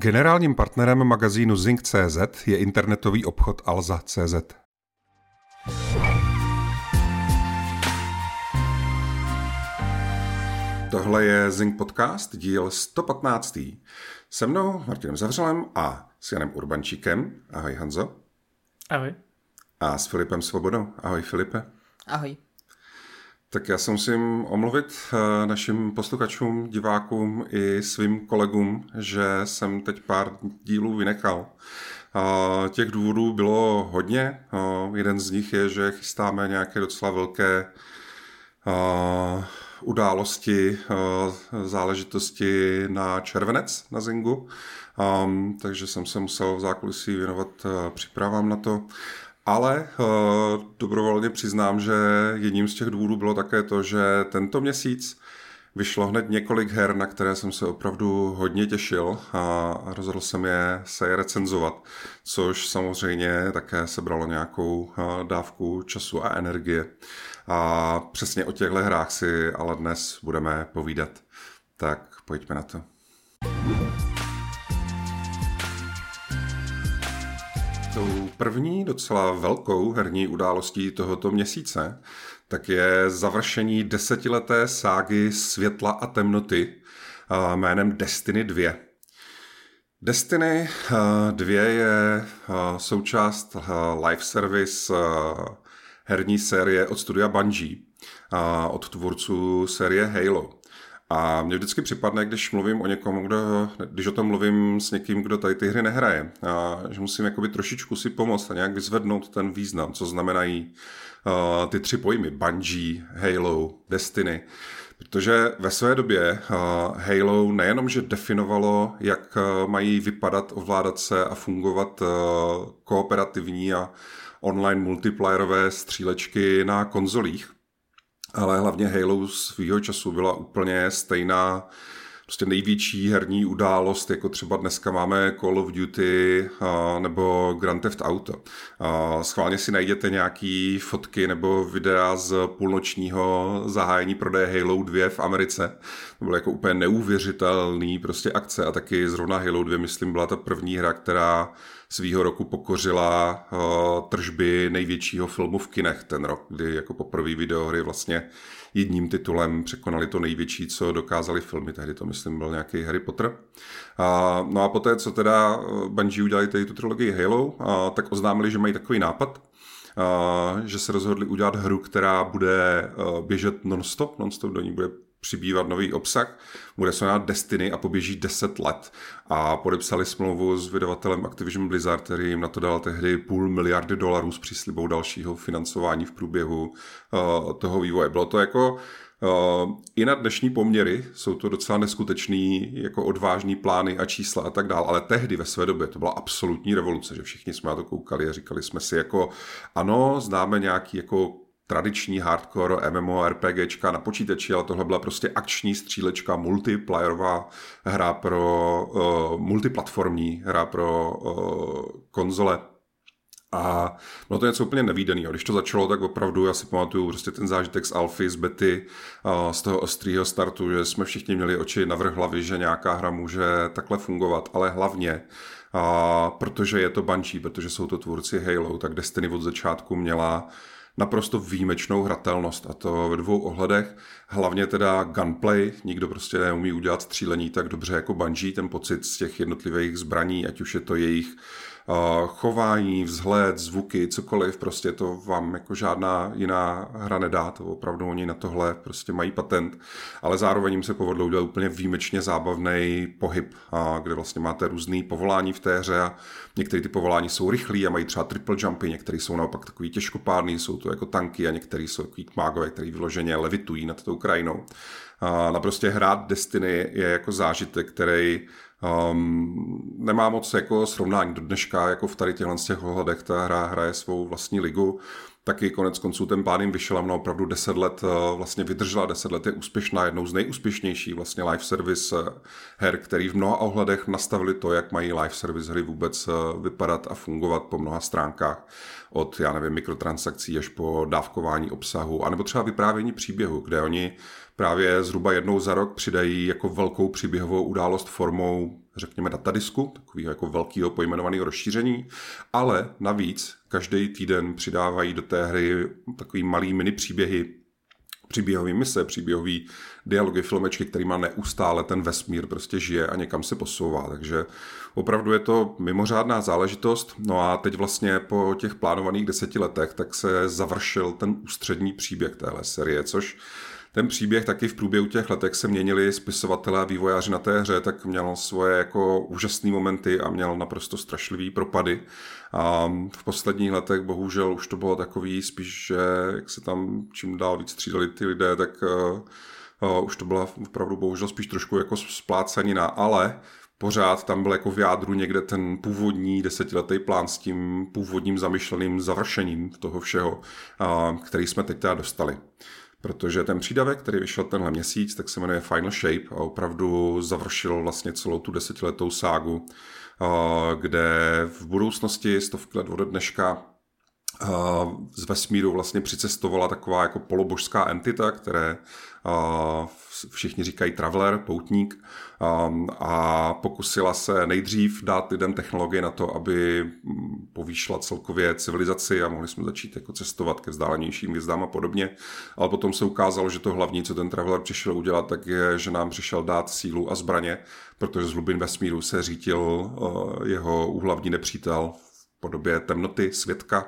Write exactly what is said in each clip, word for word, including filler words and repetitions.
Generálním partnerem magazínu Zing tečka cé zet je internetový obchod Alza tečka cé zet. Tohle je Zing Podcast, díl sto patnáct. Se mnou Martinem Zavřelem a s Janem Urbančíkem. Ahoj Hanzo. Ahoj. A s Filipem Svobodou. Ahoj Filipe. Ahoj. Tak já se musím omluvit našim posluchačům, divákům i svým kolegům, že jsem teď pár dílů vynechal. Těch důvodů bylo hodně. Jeden z nich je, že chystáme nějaké docela velké události, záležitosti na červenec na Zingu. Takže jsem se musel v zákulisí věnovat přípravám na to. Ale uh, dobrovolně přiznám, že jedním z těch důvodů bylo také to, že tento měsíc vyšlo hned několik her, na které jsem se opravdu hodně těšil a rozhodl jsem je se je recenzovat, což samozřejmě také sebralo nějakou uh, dávku času a energie. A přesně o těchto hrách si ale dnes budeme povídat. Tak pojďme na to. Tou první docela velkou herní událostí tohoto měsíce tak je završení desetileté ságy Světla a temnoty jménem Destiny dva. Destiny dva je součást live service herní série od studia Bungie, od tvůrců série Halo. A mně vždycky připadne, když mluvím o někom, kdo, když o tom mluvím s někým, kdo tady ty hry nehraje, a že musím jakoby trošičku si pomoct a nějak vyzvednout ten význam, co znamenají uh, ty tři pojmy, Bungie, Halo, Destiny. Protože ve své době uh, Halo nejenom, že definovalo, jak uh, mají vypadat, ovládat se a fungovat uh, kooperativní a online multiplayerové střílečky na konzolích, ale hlavně Halo svýho času byla úplně stejná, prostě největší herní událost, jako třeba dneska máme Call of Duty a, nebo Grand Theft Auto. A schválně si najděte nějaký fotky nebo videa z půlnočního zahájení prodeje Halo dva v Americe. To bylo jako úplně neuvěřitelný prostě akce a taky zrovna Halo dva, myslím, byla ta první hra, která svýho roku pokořila uh, tržby největšího filmu v kinech ten rok, kdy jako poprvé videohry vlastně jedním titulem překonali to největší, co dokázali filmy. Tehdy to, myslím, byl nějaký Harry Potter. Uh, no a poté, co teda Bungie udělali tady tu trilogii Halo, uh, tak oznámili, že mají takový nápad, uh, že se rozhodli udělat hru, která bude uh, běžet non-stop, non-stop do ní bude přibývat nový obsah, bude se jmenovat Destiny a poběží deset let. A podepsali smlouvu s vydavatelem Activision Blizzard, který jim na to dal tehdy půl miliardy dolarů s příslibou dalšího financování v průběhu uh, toho vývoje. Bylo to jako uh, i na dnešní poměry, jsou to docela neskutečný, jako odvážný plány a čísla a tak dál, ale tehdy ve své době to byla absolutní revoluce, že všichni jsme na to koukali a říkali jsme si jako ano, známe nějaký jako tradiční hardcore MMORPGčka na počítači, ale tohle byla prostě akční střílečka, multiplayerová hra pro uh, multiplatformní hra pro uh, konzole. A bylo to něco úplně nevídaného. Když to začalo, tak opravdu, já si pamatuju prostě ten zážitek z alfy, z bety, uh, z toho ostrýho startu, že jsme všichni měli oči navrch hlavy, že nějaká hra může takhle fungovat, ale hlavně uh, protože je to Bungie, protože jsou to tvůrci Halo, tak Destiny od začátku měla naprosto výjimečnou hratelnost, a to ve dvou ohledech. Hlavně teda gunplay, nikdo prostě neumí udělat střílení tak dobře jako Bungie, ten pocit z těch jednotlivých zbraní, ať už je to jejich uh, chování, vzhled, zvuky, cokoliv, prostě to vám jako žádná jiná hra nedá, to opravdu oni na tohle prostě mají patent, ale zároveň jim se povedlo udělat úplně výjimečně zábavný pohyb, uh, kde vlastně máte různý povolání v té hře a některé ty povolání jsou rychlí a mají třeba triple jumpy, některé jsou naopak takový těžkopádný, jsou to jako tanky a některý jsou takový mágové, který vyloženě levitují nad tou krajinou. A naprosto hrát Destiny je jako zážitek, který um, nemá moc jako srovnání do dneška, jako v tady těchto z těch ohledech ta hra hraje svou vlastní ligu. Taky konec konců ten pádem vyšel a mnou opravdu deset let vlastně vydržela, deset let je úspěšná, jednou z nejúspěšnějších vlastně live service her, který v mnoha ohledech nastavili to, jak mají live service hry vůbec vypadat a fungovat po mnoha stránkách. Od, já nevím, mikrotransakcí až po dávkování obsahu, anebo třeba vyprávění příběhu, kde oni právě zhruba jednou za rok přidají jako velkou příběhovou událost formou, řekněme, datadisku, takového jako velkého pojmenovaného rozšíření, ale navíc každý týden přidávají do té hry takový malý mini příběhy, příběhový mise, příběhový dialogy, filmečky, kterýma neustále ten vesmír prostě žije a někam se posouvá. Takže opravdu je to mimořádná záležitost. No a teď vlastně po těch plánovaných deseti letech tak se završil ten ústřední příběh téhle série, což ten příběh taky v průběhu těch letech se měnili spisovatelé a vývojáři na té hře, tak měl svoje jako úžasné momenty a měl naprosto strašlivý propady. A v posledních letech bohužel už to bylo takový spíš, že jak se tam čím dál víc střídali ty lidé, tak uh, uh, už to byla opravdu bohužel spíš trošku jako splácanina, ale pořád tam byl jako v jádru někde ten původní desetiletý plán s tím původním zamýšleným završením toho všeho, uh, který jsme teď teda dostali. Protože ten přídavek, který vyšel tenhle měsíc, tak se jmenuje Final Shape a opravdu završil vlastně celou tu desetiletou ságu, kde v budoucnosti stovky let ode dneška z vesmíru vlastně přicestovala taková jako polobožská entita, které všichni říkají traveler, poutník, a pokusila se nejdřív dát lidem technologie na to, aby povýšila celkově civilizaci a mohli jsme začít jako cestovat ke vzdálenějším hvězdám a podobně. Ale potom se ukázalo, že to hlavní, co ten traveler přišel udělat, tak je, že nám přišel dát sílu a zbraně, protože z hlubin vesmíru se řítil jeho úhlavní nepřítel v podobě temnoty, světka,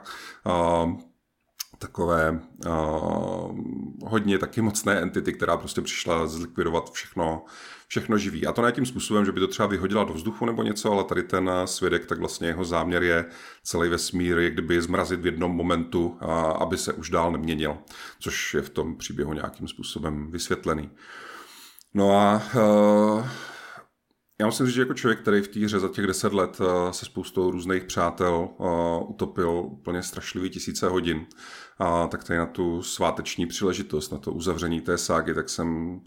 takové uh, hodně taky mocné entity, která prostě přišla zlikvidovat všechno, všechno živý. A to ne tím způsobem, že by to třeba vyhodila do vzduchu nebo něco, ale tady ten svědek, tak vlastně jeho záměr je celý vesmír, jak kdyby zmrazit v jednom momentu, a aby se už dál neměnil, což je v tom příběhu nějakým způsobem vysvětlený. No a uh, já musím říct, že jako člověk, který v té hře za těch deset let se spoustou různých přátel utopil úplně strašlivý tisíce hodin, a tak tady na tu sváteční příležitost, na to uzavření té ságy, tak jsem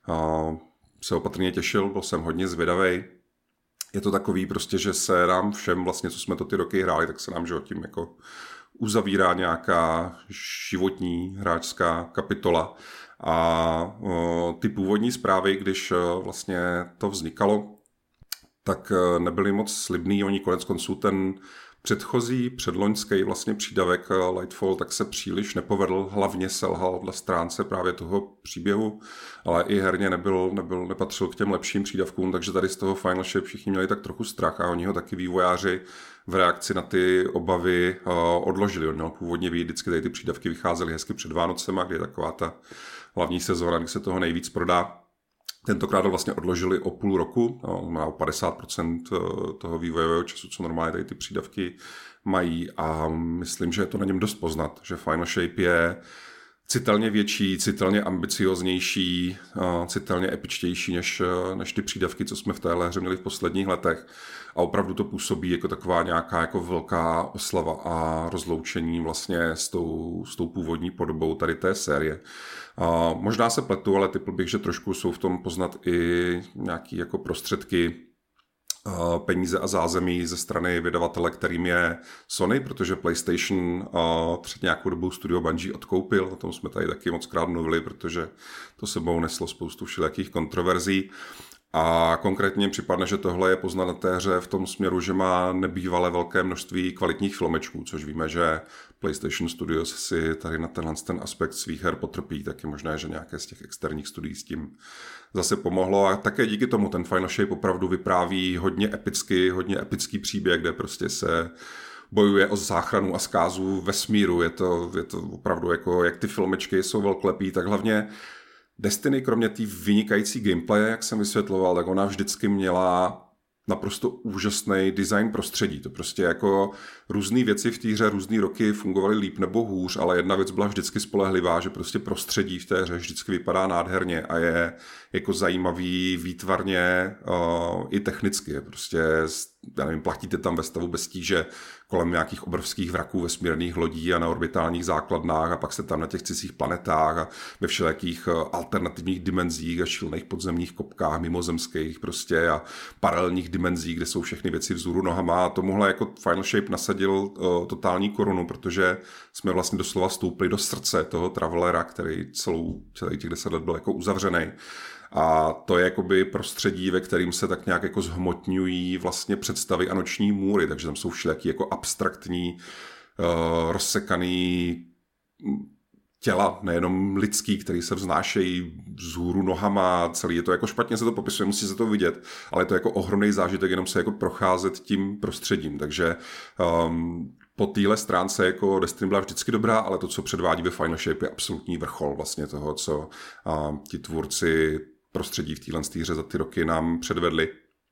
se opatrně těšil, byl jsem hodně zvědavej. Je to takový prostě, že se nám všem, vlastně, co jsme to ty roky hráli, tak se nám že tím jako uzavírá nějaká životní hráčská kapitola. A ty původní zprávy, když vlastně to vznikalo, tak nebyly moc slibný. Oni konec konců ten předchozí, předloňský vlastně přídavek Lightfall tak se příliš nepovedl, hlavně selhal dle stránce právě toho příběhu, ale i herně nebyl, nebyl, nepatřil k těm lepším přídavkům, takže tady z toho Final Shape všichni měli tak trochu strach a oni ho taky vývojáři v reakci na ty obavy odložili. On měl původně vyjít, vždycky tady ty přídavky vycházely hezky před Vánocema, kdy je taková ta hlavní sezóna, kdy se toho nejvíc prodá. Tentokrát vlastně odložili o půl roku, no, má o padesát procent toho vývojového času, co normálně tady ty přídavky mají, a myslím, že je to na něm dost poznat, že Final Shape je citelně větší, citelně ambicioznější, citelně epičtější než, než ty přídavky, co jsme v téhle hře měli v posledních letech. A opravdu to působí jako taková nějaká jako velká oslava a rozloučení vlastně s tou, s tou původní podobou tady té série. A možná se pletu, ale typl bych, že trošku jsou v tom poznat i nějaké jako prostředky, peníze a zázemí ze strany vydavatele, kterým je Sony, protože PlayStation před nějakou dobou studio Bungie odkoupil, o tom jsme tady taky moc krát mluvili, protože to sebou neslo spoustu všelijakých kontroverzí. A konkrétně připadne, že tohle je poznat na té hře v tom směru, že má nebývalé velké množství kvalitních filmečků, což víme, že PlayStation Studios si tady na tenhle ten aspekt svých her potrpí, tak je možné, že nějaké z těch externích studií s tím zase pomohlo. A také díky tomu ten Final Shape opravdu vypráví hodně epicky, hodně epický příběh, kde prostě se bojuje o záchranu a zkázu vesmíru. Je to, je to opravdu jako, jak ty filmečky jsou velklepý, tak hlavně Destiny, kromě té vynikající gameplaye, jak jsem vysvětloval, tak ona vždycky měla naprosto úžasný design prostředí. To prostě jako různé věci v té hře různý roky fungovaly líp nebo hůř, ale jedna věc byla vždycky spolehlivá, že prostě prostředí v té hře vždycky vypadá nádherně a je jako zajímavý výtvarně uh, i technicky. Je prostě já nevím, platíte tam ve stavu bez tíže kolem nějakých obrovských vraků vesmírných lodí a na orbitálních základnách a pak jste tam na těch cizích planetách a ve všelijakých alternativních dimenzích a šílených podzemních kopkách mimozemských prostě a paralelních dimenzích, kde jsou všechny věci vzhůru nohama a tomuhle jako Final Shape nasadil uh, totální korunu, protože jsme vlastně doslova vstoupili do srdce toho Travelera, který celou, celý těch deset let byl jako uzavřený. A to je jakoby prostředí, ve kterým se tak nějak jako zhmotňují vlastně představy a noční můry, takže tam jsou všelijaký jako abstraktní, uh, rozsekaný těla, nejenom lidský, který se vznášejí vzhůru nohama, celý je to jako špatně se to popisuje, musí se to vidět, ale je to jako ohromný zážitek jenom se jako procházet tím prostředím, takže um, po téhle stránce jako Destiny byla vždycky dobrá, ale to, co předvádí ve Final Shape, je absolutní vrchol vlastně toho, co uh, ti tvůrci prostředí v téhle hře za ty roky nám předvedli.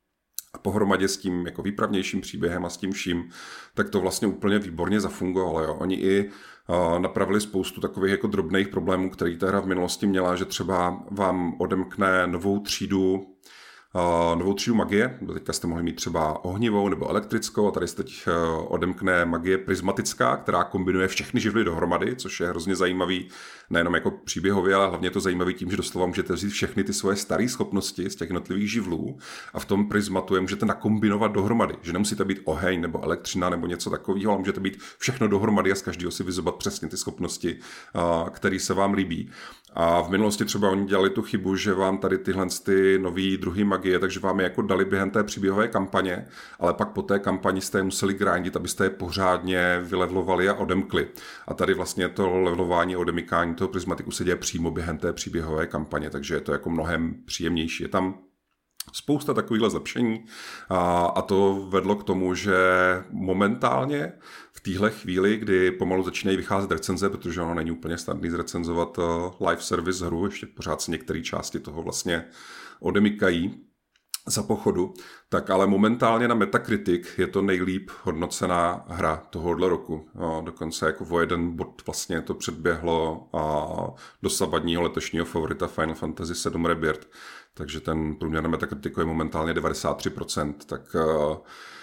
A pohromadě s tím jako výpravnějším příběhem a s tím vším, tak to vlastně úplně výborně zafungovalo. Jo. Oni i uh, napravili spoustu takových jako drobných problémů, který ta hra v minulosti měla, že třeba vám odemkne novou třídu Uh, novou třídu magie, teďka jste mohli mít třeba ohnivou nebo elektrickou a tady se teď uh, odemkne magie prismatická, která kombinuje všechny živly dohromady, což je hrozně zajímavý, nejenom jako příběhově, ale hlavně je to zajímavý tím, že doslova můžete vzít všechny ty svoje staré schopnosti z těch jednotlivých živlů a v tom prismatu je můžete nakombinovat dohromady, že nemusíte být oheň nebo elektřina nebo něco takového, ale můžete být všechno dohromady a z každého si vyzobat přesně ty schopnosti, uh, které se vám líbí. A v minulosti třeba oni dělali tu chybu, že vám tady tyhle ty nový druhý magie, takže vám je jako dali během té příběhové kampaně, ale pak po té kampani jste je museli grindit, abyste je pořádně vylevlovali a odemkli. A tady vlastně to levelování a odemykání toho prismatiku se děje přímo během té příběhové kampaně, takže je to jako mnohem příjemnější. Je tam spousta takovýchhle zlepšení a, a to vedlo k tomu, že momentálně v téhle chvíli, kdy pomalu začínají vycházet recenze, protože ono není úplně snadný zrecenzovat uh, live service hru, ještě pořád se některé části toho vlastně odemykají za pochodu, tak ale momentálně na Metacritic je to nejlíp hodnocená hra tohohle roku. No, dokonce jako o jeden bod vlastně to předběhlo a dosavadního letošního favorita Final Fantasy sedm Rebirth, takže ten průměr na Metacriticu je momentálně devadesát tři procent, tak uh,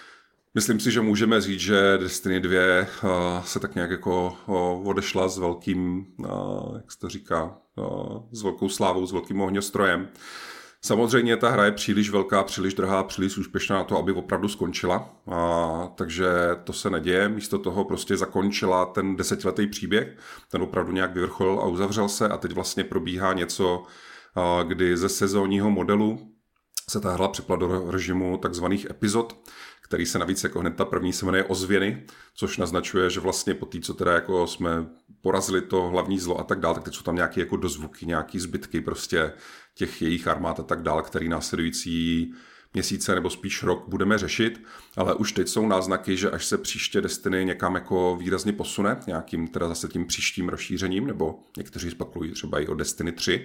myslím si, že můžeme říct, že Destiny dva uh, se tak nějak jako uh, odešla s velkým, uh, jak se to říká, uh, s velkou slávou, s velkým ohňostrojem. Samozřejmě ta hra je příliš velká, příliš drahá, příliš úspěšná na to, aby opravdu skončila, a, takže to se neděje. Místo toho prostě zakončila ten desetiletý příběh, ten opravdu nějak vyvrcholil a uzavřel se a teď vlastně probíhá něco, a, kdy ze sezónního modelu se ta hra přepla do režimu takzvaných epizod, který se navíc jako hned ta první se jmenuje Ozvěny, což naznačuje, že vlastně po té, co teda jako jsme porazili to hlavní zlo a tak dále, tak teď jsou tam nějaké jako dozvuky, nějaké zbytky prostě těch jejich armád a tak dále, který následující měsíce nebo spíš rok budeme řešit, ale už teď jsou náznaky, že až se příště Destiny někam jako výrazně posune, nějakým teda zase tím příštím rozšířením, nebo někteří spekulují třeba i o Destiny tři,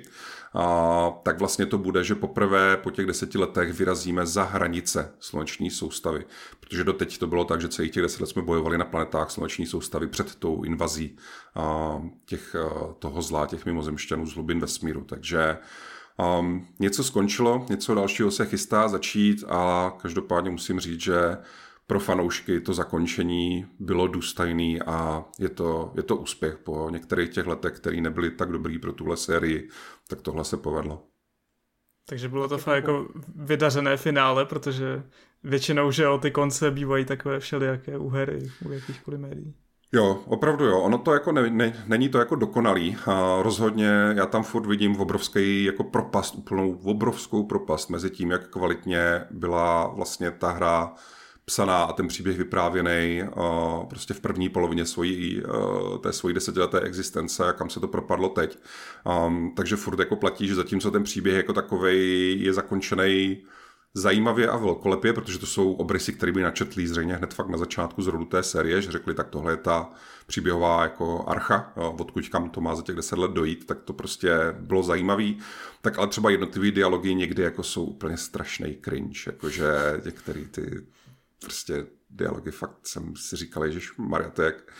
a, tak vlastně to bude, že poprvé po těch deseti letech vyrazíme za hranice sluneční soustavy, protože doteď to bylo tak, že celých těch deset let jsme bojovali na planetách sluneční soustavy před tou invazí a, těch, a, toho zla, těch mimozemšťanů z hlubin vesmíru, takže Um, něco skončilo, něco dalšího se chystá začít a každopádně musím říct, že pro fanoušky to zakončení bylo důstojný a je to, je to úspěch po některých těch letech, které nebyly tak dobrý pro tuhle sérii, tak tohle se povedlo. Takže bylo to fakt jako vydařené finále, protože většinou, že o ty konce bývají takové všelijaké u her u jakýchkoliv médií. Jo, opravdu jo. Ono to jako ne, ne, není to jako dokonalý. A rozhodně já tam furt vidím obrovský jako propast, úplnou obrovskou propast mezi tím, jak kvalitně byla vlastně ta hra psaná a ten příběh vyprávěný uh, prostě v první polovině svojí, uh, té svojí desetileté existence a kam se to propadlo teď. Um, takže furt jako platí, že zatímco ten příběh jako takovej je zakončený zajímavě a velkolepě, protože to jsou obrysy, které by načetlí zřejmě hned fakt na začátku z rodu té série, že řekli, tak tohle je ta příběhová jako archa, jo, odkud kam to má za těch deset let dojít, tak to prostě bylo zajímavý. Tak ale třeba jednotlivý dialogy někdy jako jsou úplně strašný cringe, jakože některý ty prostě dialogy fakt jsem si říkal, ježišmarja, to jak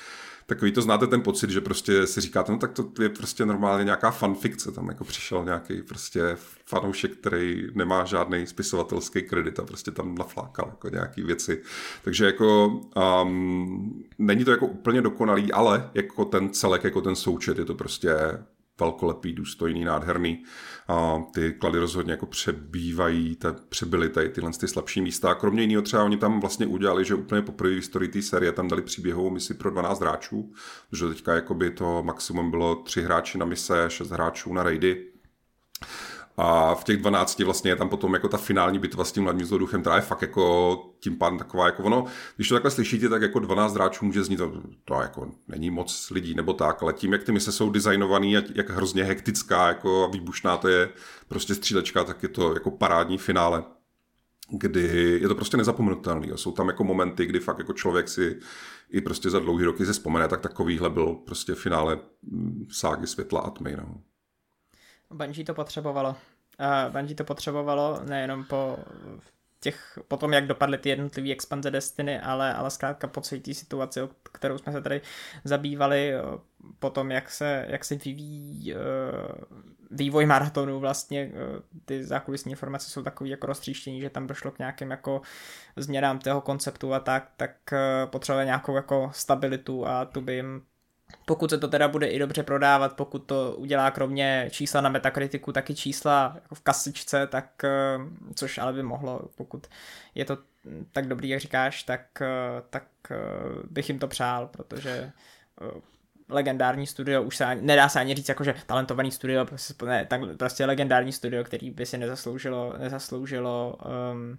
takový to znáte ten pocit, že prostě si říkáte, no tak to je prostě normálně nějaká fanfikce, tam jako přišel nějaký prostě fanoušek, který nemá žádný spisovatelský kredit a prostě tam naflákal jako nějaký věci. Takže jako um, není to jako úplně dokonalý, ale jako ten celek, jako ten součet je to prostě velkolepý, důstojný, nádherný. A ty klady rozhodně jako přebývají, te, přebyly tady tyhle ty slabší místa. A kromě jiného třeba oni tam vlastně udělali, že úplně poprvé v historii té série tam dali příběhovou misi pro dvanáct hráčů, protože teďka jakoby to maximum bylo tři hráči na mise, šest hráčů na raidy. A v těch dvanácti vlastně je tam potom jako ta finální bitva s tím hlavním zloduchem, která je fakt jako tím pádem taková jako ono, když to takhle slyšíte, tak jako dvanáct hráčů může znít, to, to jako není moc lidí nebo tak, ale tím, jak ty mise jsou designovaný, jak, jak hrozně hektická jako a výbušná to je prostě střílečka, tak je to jako parádní finále, kdy je to prostě nezapomenutelný. Jsou tam jako momenty, kdy fakt jako člověk si i prostě za dlouhý roky se vzpomene, tak takovýhle byl prostě finále ságy Světla a tmy. No. Bungie to potřebovalo. Uh, Bungie to potřebovalo nejenom po těch, po tom, jak dopadly ty jednotlivé expanze Destiny, ale, ale zkrátka po celé té situaci, o kterou jsme se tady zabývali, po tom, jak se, jak se vyvíjí uh, vývoj maratonu, vlastně uh, ty zákulisní informace jsou takový jako roztříštění, že tam došlo k nějakým jako změnám toho konceptu a tak, tak uh, potřebuje nějakou jako stabilitu a tu by jim, pokud se to teda bude i dobře prodávat, pokud to udělá kromě čísla na Metakritiku taky čísla jako v kasičce, tak, což ale by mohlo, pokud je to tak dobrý, jak říkáš, tak, tak bych jim to přál, protože legendární studio, už se ani, nedá se ani říct jako, že talentovaný studio, prostě, ne, tak, prostě legendární studio, který by si nezasloužilo, nezasloužilo um,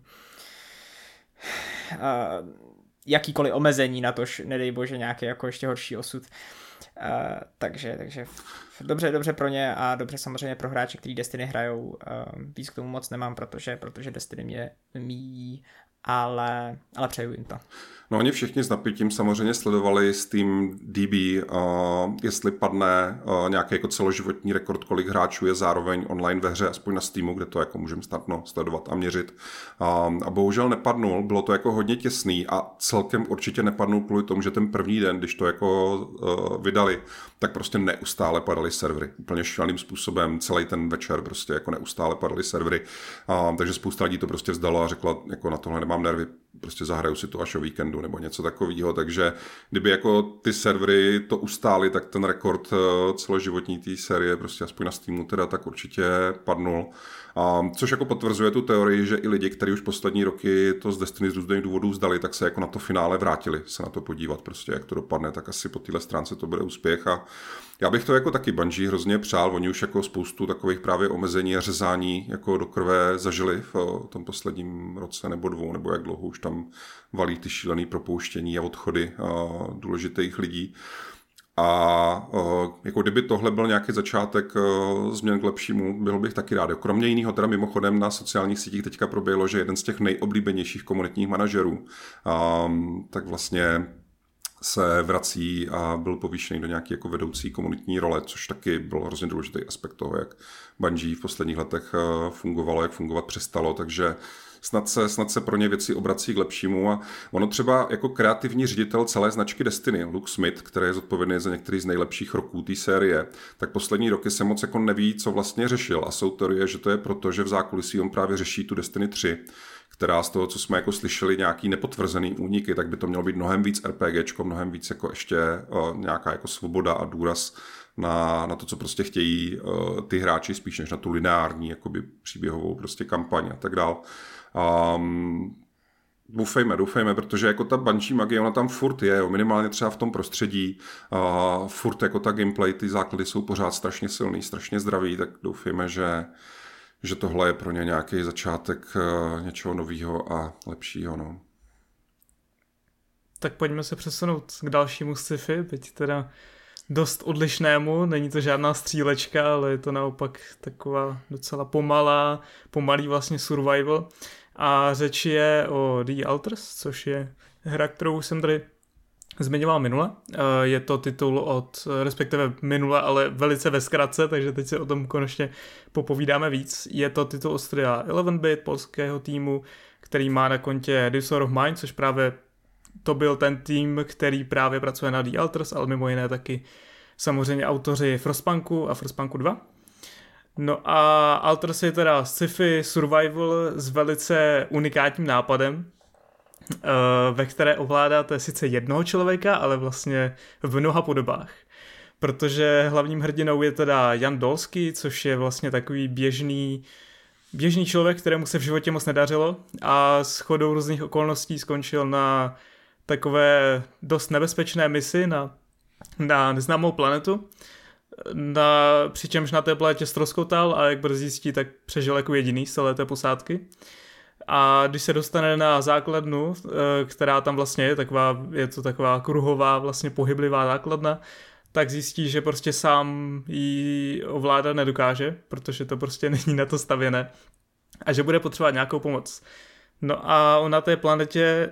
uh, jakýkoliv omezení na to, nedej bože, nějaký jako ještě horší osud. Uh, takže, takže dobře, dobře pro ně a dobře samozřejmě pro hráče, kteří Destiny hrajou. Uh, víc k tomu moc nemám, protože, protože Destiny mě míjí, ale, ale přeju jim to. No oni všichni s napětím samozřejmě sledovali s tým D B, uh, jestli padne uh, nějaký jako celoživotní rekord, kolik hráčů je zároveň online ve hře, aspoň na Steamu, kde to jako můžeme snadno sledovat a měřit. Uh, a bohužel nepadnul, bylo to jako hodně těsný a celkem určitě nepadnul kvůli tomu, že ten první den, když to jako uh, vydali, tak prostě neustále padaly servery. Úplně šíleným způsobem, celý ten večer prostě jako neustále padaly servery. Uh, takže spousta lidí to prostě vzdalo a řekla, jako na tohle nemám nervy, prostě zahraju si to až o víkendu nebo něco takového, takže kdyby jako ty servery to ustály, tak ten rekord celoživotní té série prostě aspoň na Steamu teda tak určitě padnul. A což jako potvrzuje tu teorii, že i lidi, kteří už poslední roky to z Destiny z různých důvodů vzdali, tak se jako na to finále vrátili se na to podívat, prostě jak to dopadne, tak asi po téhle stránce to bude úspěch a já bych to jako taky Bungie hrozně přál, oni už jako spoustu takových právě omezení a řezání jako do krve zažili v tom posledním roce nebo dvou, nebo jak dlouho už tam valí ty šílený propouštění a odchody a důležitých lidí. A jako kdyby tohle byl nějaký začátek změn k lepšímu, byl bych taky rád. Kromě jiného, teda mimochodem na sociálních sítích teďka proběhlo, že jeden z těch nejoblíbenějších komunitních manažerů, tak vlastně se vrací a byl povýšený do nějaké jako vedoucí komunitní role, což taky byl hrozně důležitý aspekt toho, jak Bungie v posledních letech fungovalo, jak fungovat přestalo, takže snad se, snad se pro ně věci obrací k lepšímu a ono třeba jako kreativní ředitel celé značky Destiny, Luke Smith, který je zodpovědný za některý z nejlepších roků té série, tak poslední roky se moc jako neví, co vlastně řešil a jsou teorie, že to je proto, že v zákulisí on právě řeší tu Destiny tři, která z toho, co jsme jako slyšeli, nějaký nepotvrzený úniky, tak by to mělo být mnohem víc RPGčko, mnohem víc jako ještě uh, nějaká jako svoboda a důraz na, na to, co prostě chtějí uh, ty hráči, spíš než na tu lineární jakoby příběhovou prostě kampaň a tak dál. Um, doufejme, doufejme, protože jako ta Bungie magie, ona tam furt je, jo, minimálně třeba v tom prostředí, uh, furt jako ta gameplay, ty základy jsou pořád strašně silný, strašně zdravý, tak doufejme, že že tohle je pro ně nějaký začátek uh, něčeho nového a lepšího. No. Tak pojďme se přesunout k dalšímu sci-fi, byť teda dost odlišnému, není to žádná střílečka, ale je to naopak taková docela pomalá, pomalý vlastně survival. A řeč je o The Alters, což je hra, kterou jsem tady zmiňoval minule. Je to titul od, respektive minule, ale velice ve zkratce, takže teď se o tom konečně popovídáme víc. Je to titul od studia jedenáct bit, polského týmu, který má na kontě Disorder of Mine, což právě to byl ten tým, který právě pracuje na The Alters, ale mimo jiné taky samozřejmě autoři Frostpunku a Frostpunku dva. No a Alters je teda sci-fi survival s velice unikátním nápadem, ve které ovládáte sice jednoho člověka, ale vlastně v mnoha podobách. Protože hlavním hrdinou je teda Jan Dolský, což je vlastně takový běžný, běžný člověk, kterému se v životě moc nedařilo a s shodou různých okolností skončil na takové dost nebezpečné misi na, na neznámou planetu, na, přičemž na té planetě ztroskotal a jak brzy zjistí, tak přežil jako jediný z celé té posádky. A když se dostane na základnu, která tam vlastně je, taková, je to taková kruhová, vlastně pohyblivá základna, tak zjistí, že prostě sám ji ovládat nedokáže, protože to prostě není na to stavěné a že bude potřebovat nějakou pomoc. No a on na té planetě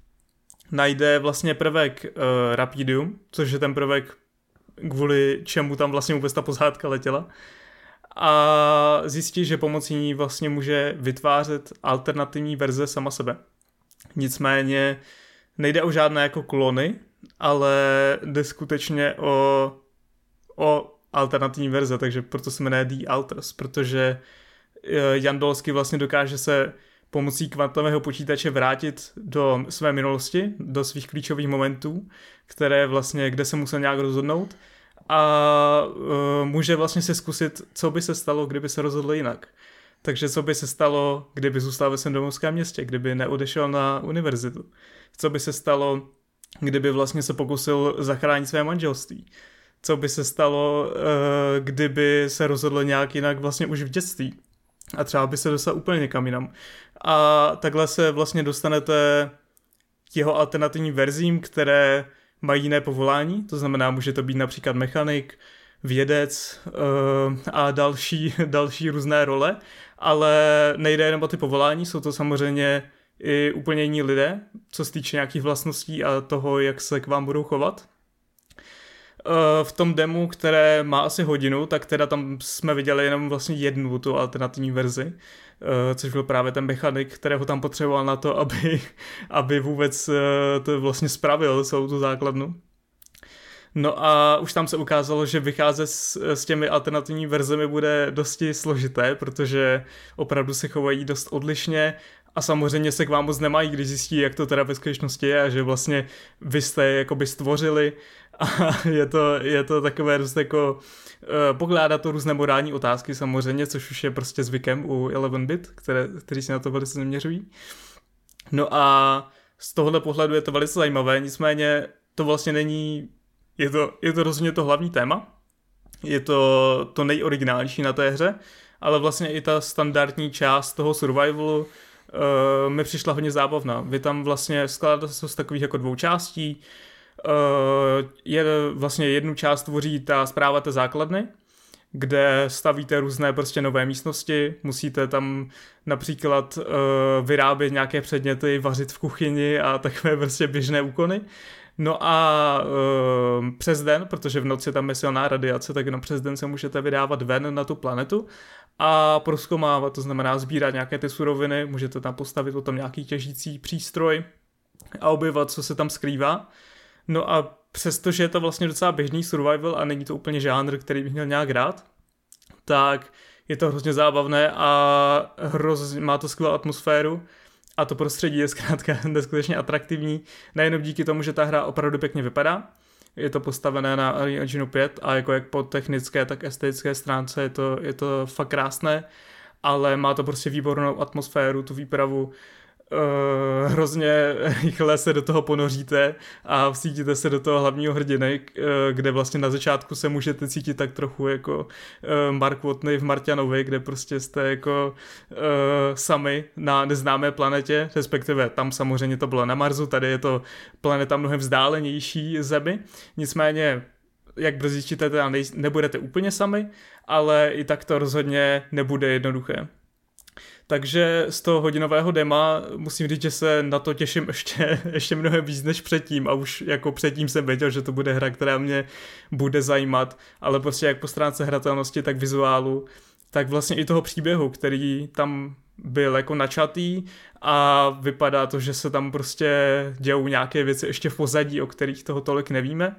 najde vlastně prvek uh, Rapidium, což je ten prvek, kvůli čemu tam vlastně vůbec ta posádka letěla. A zjistí, že pomocí ní vlastně může vytvářet alternativní verze sama sebe. Nicméně nejde o žádné jako klony, ale jde skutečně o, o alternativní verze, takže proto se jmenuje The Alters, protože Jan Dolský vlastně dokáže se pomocí kvantového počítače vrátit do své minulosti, do svých klíčových momentů, které vlastně, kde se musel nějak rozhodnout a uh, může vlastně se zkusit, co by se stalo, kdyby se rozhodl jinak. Takže co by se stalo, kdyby zůstal ve svém domovském městě, kdyby neodešel na univerzitu. Co by se stalo, kdyby vlastně se pokusil zachránit své manželství. Co by se stalo, uh, kdyby se rozhodl nějak jinak vlastně už v dětství. A třeba by se dostal úplně někam jinam. A takhle se vlastně dostanete k jeho alternativním verzím, které mají jiné povolání, to znamená, může to být například mechanik, vědec uh, a další, další různé role, ale nejde jenom o ty povolání, jsou to samozřejmě i úplně jiní lidé, co se týče nějakých vlastností a toho, jak se k vám budou chovat. Uh, v tom demu, které má asi hodinu, tak teda tam jsme viděli jenom vlastně jednu tu alternativní verzi, uh, což byl právě ten mechanik, kterého tam potřeboval na to, aby, aby vůbec uh, to vlastně spravil celou tu základnu. No a už tam se ukázalo, že vycházet s, s těmi alternativními verzemi bude dosti složité, protože opravdu se chovají dost odlišně a samozřejmě se k vám moc nemají, když zjistí, jak to teda ve skutečnosti je a že vlastně vy jste je jakoby stvořili a je to, je to takové dost jako uh, pokládá to různé morální otázky samozřejmě, což už je prostě zvykem u jedenáct bit, které, který si na to velice zaměřují. No a z tohohle pohledu je to velice zajímavé, nicméně to vlastně není, je to, je to rozhodně to hlavní téma, je to to nejoriginálnější na té hře, ale vlastně i ta standardní část toho survivalu Uh, mi přišla hodně zábavná. Vy tam vlastně skládáte se z takových jako dvou částí. Uh, je, vlastně jednu část tvoří ta správa té základny, kde stavíte různé prostě nové místnosti, musíte tam například uh, vyrábět nějaké předměty, vařit v kuchyni a takové prostě běžné úkony. No a uh, přes den, protože v noci tam je silná radiace, tak jenom přes den se můžete vydávat ven na tu planetu a prozkoumávat, to znamená sbírat nějaké ty suroviny, můžete tam postavit potom nějaký těžící přístroj a objevat, co se tam skrývá. No a přestože je to vlastně docela běžný survival a není to úplně žánr, který bych měl nějak rád, tak je to hrozně zábavné a hroz, má to skvělou atmosféru. A to prostředí je zkrátka neskutečně atraktivní, nejenom díky tomu, že ta hra opravdu pěkně vypadá. Je to postavené na Unreal Engine pět a jako jak po technické, tak estetické stránce je to, je to fakt krásné, ale má to prostě výbornou atmosféru, tu výpravu. Uh, hrozně rychle se do toho ponoříte a vcítíte se do toho hlavního hrdiny, uh, kde vlastně na začátku se můžete cítit tak trochu jako uh, Mark Watney v Marťanovi, kde prostě jste jako uh, sami na neznámé planetě, respektive tam samozřejmě to bylo na Marsu, tady je to planeta mnohem vzdálenější Zemi, nicméně jak brzy zjistíte, teda nebudete úplně sami, ale i tak to rozhodně nebude jednoduché. Takže z toho hodinového dema musím říct, že se na to těším ještě, ještě mnohem víc než předtím a už jako předtím jsem věděl, že to bude hra, která mě bude zajímat, ale prostě jak po stránce hratelnosti, tak vizuálu, tak vlastně i toho příběhu, který tam byl jako načatý a vypadá to, že se tam prostě dějou nějaké věci ještě v pozadí, o kterých toho tolik nevíme.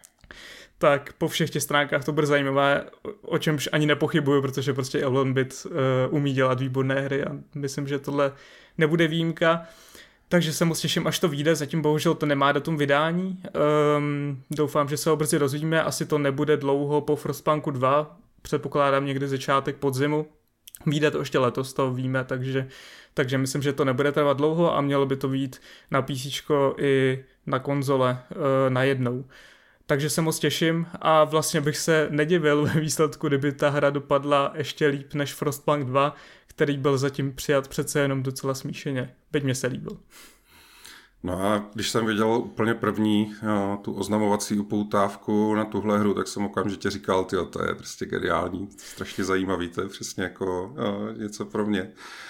Tak po všech těch stránkách to bude zajímavé, o čemž ani nepochybuju, protože prostě Elon Bit uh, umí dělat výborné hry a myslím, že tohle nebude výjimka. Takže se moc těším, až to vyjde, zatím bohužel to nemá datum vydání. Um, doufám, že se ho brzy dozvíme, asi to nebude dlouho po Frostpunku dva, předpokládám někdy začátek podzimu. Vyjde to ještě letos, to víme, takže, takže myslím, že to nebude trvat dlouho a mělo by to vyjít na PCčko i na konzole uh, najednou. Takže se moc těším a vlastně bych se nedivil ve výsledku, kdyby ta hra dopadla ještě líp než Frostpunk dva, který byl zatím přijat přece jenom docela smíšeně. Byť mě se líbil. No a když jsem viděl úplně první jo, tu oznamovací upoutávku na tuhle hru, tak jsem okamžitě říkal, tyjo, to je prostě geniální, strašně zajímavý, to je přesně jako jo, něco pro mě.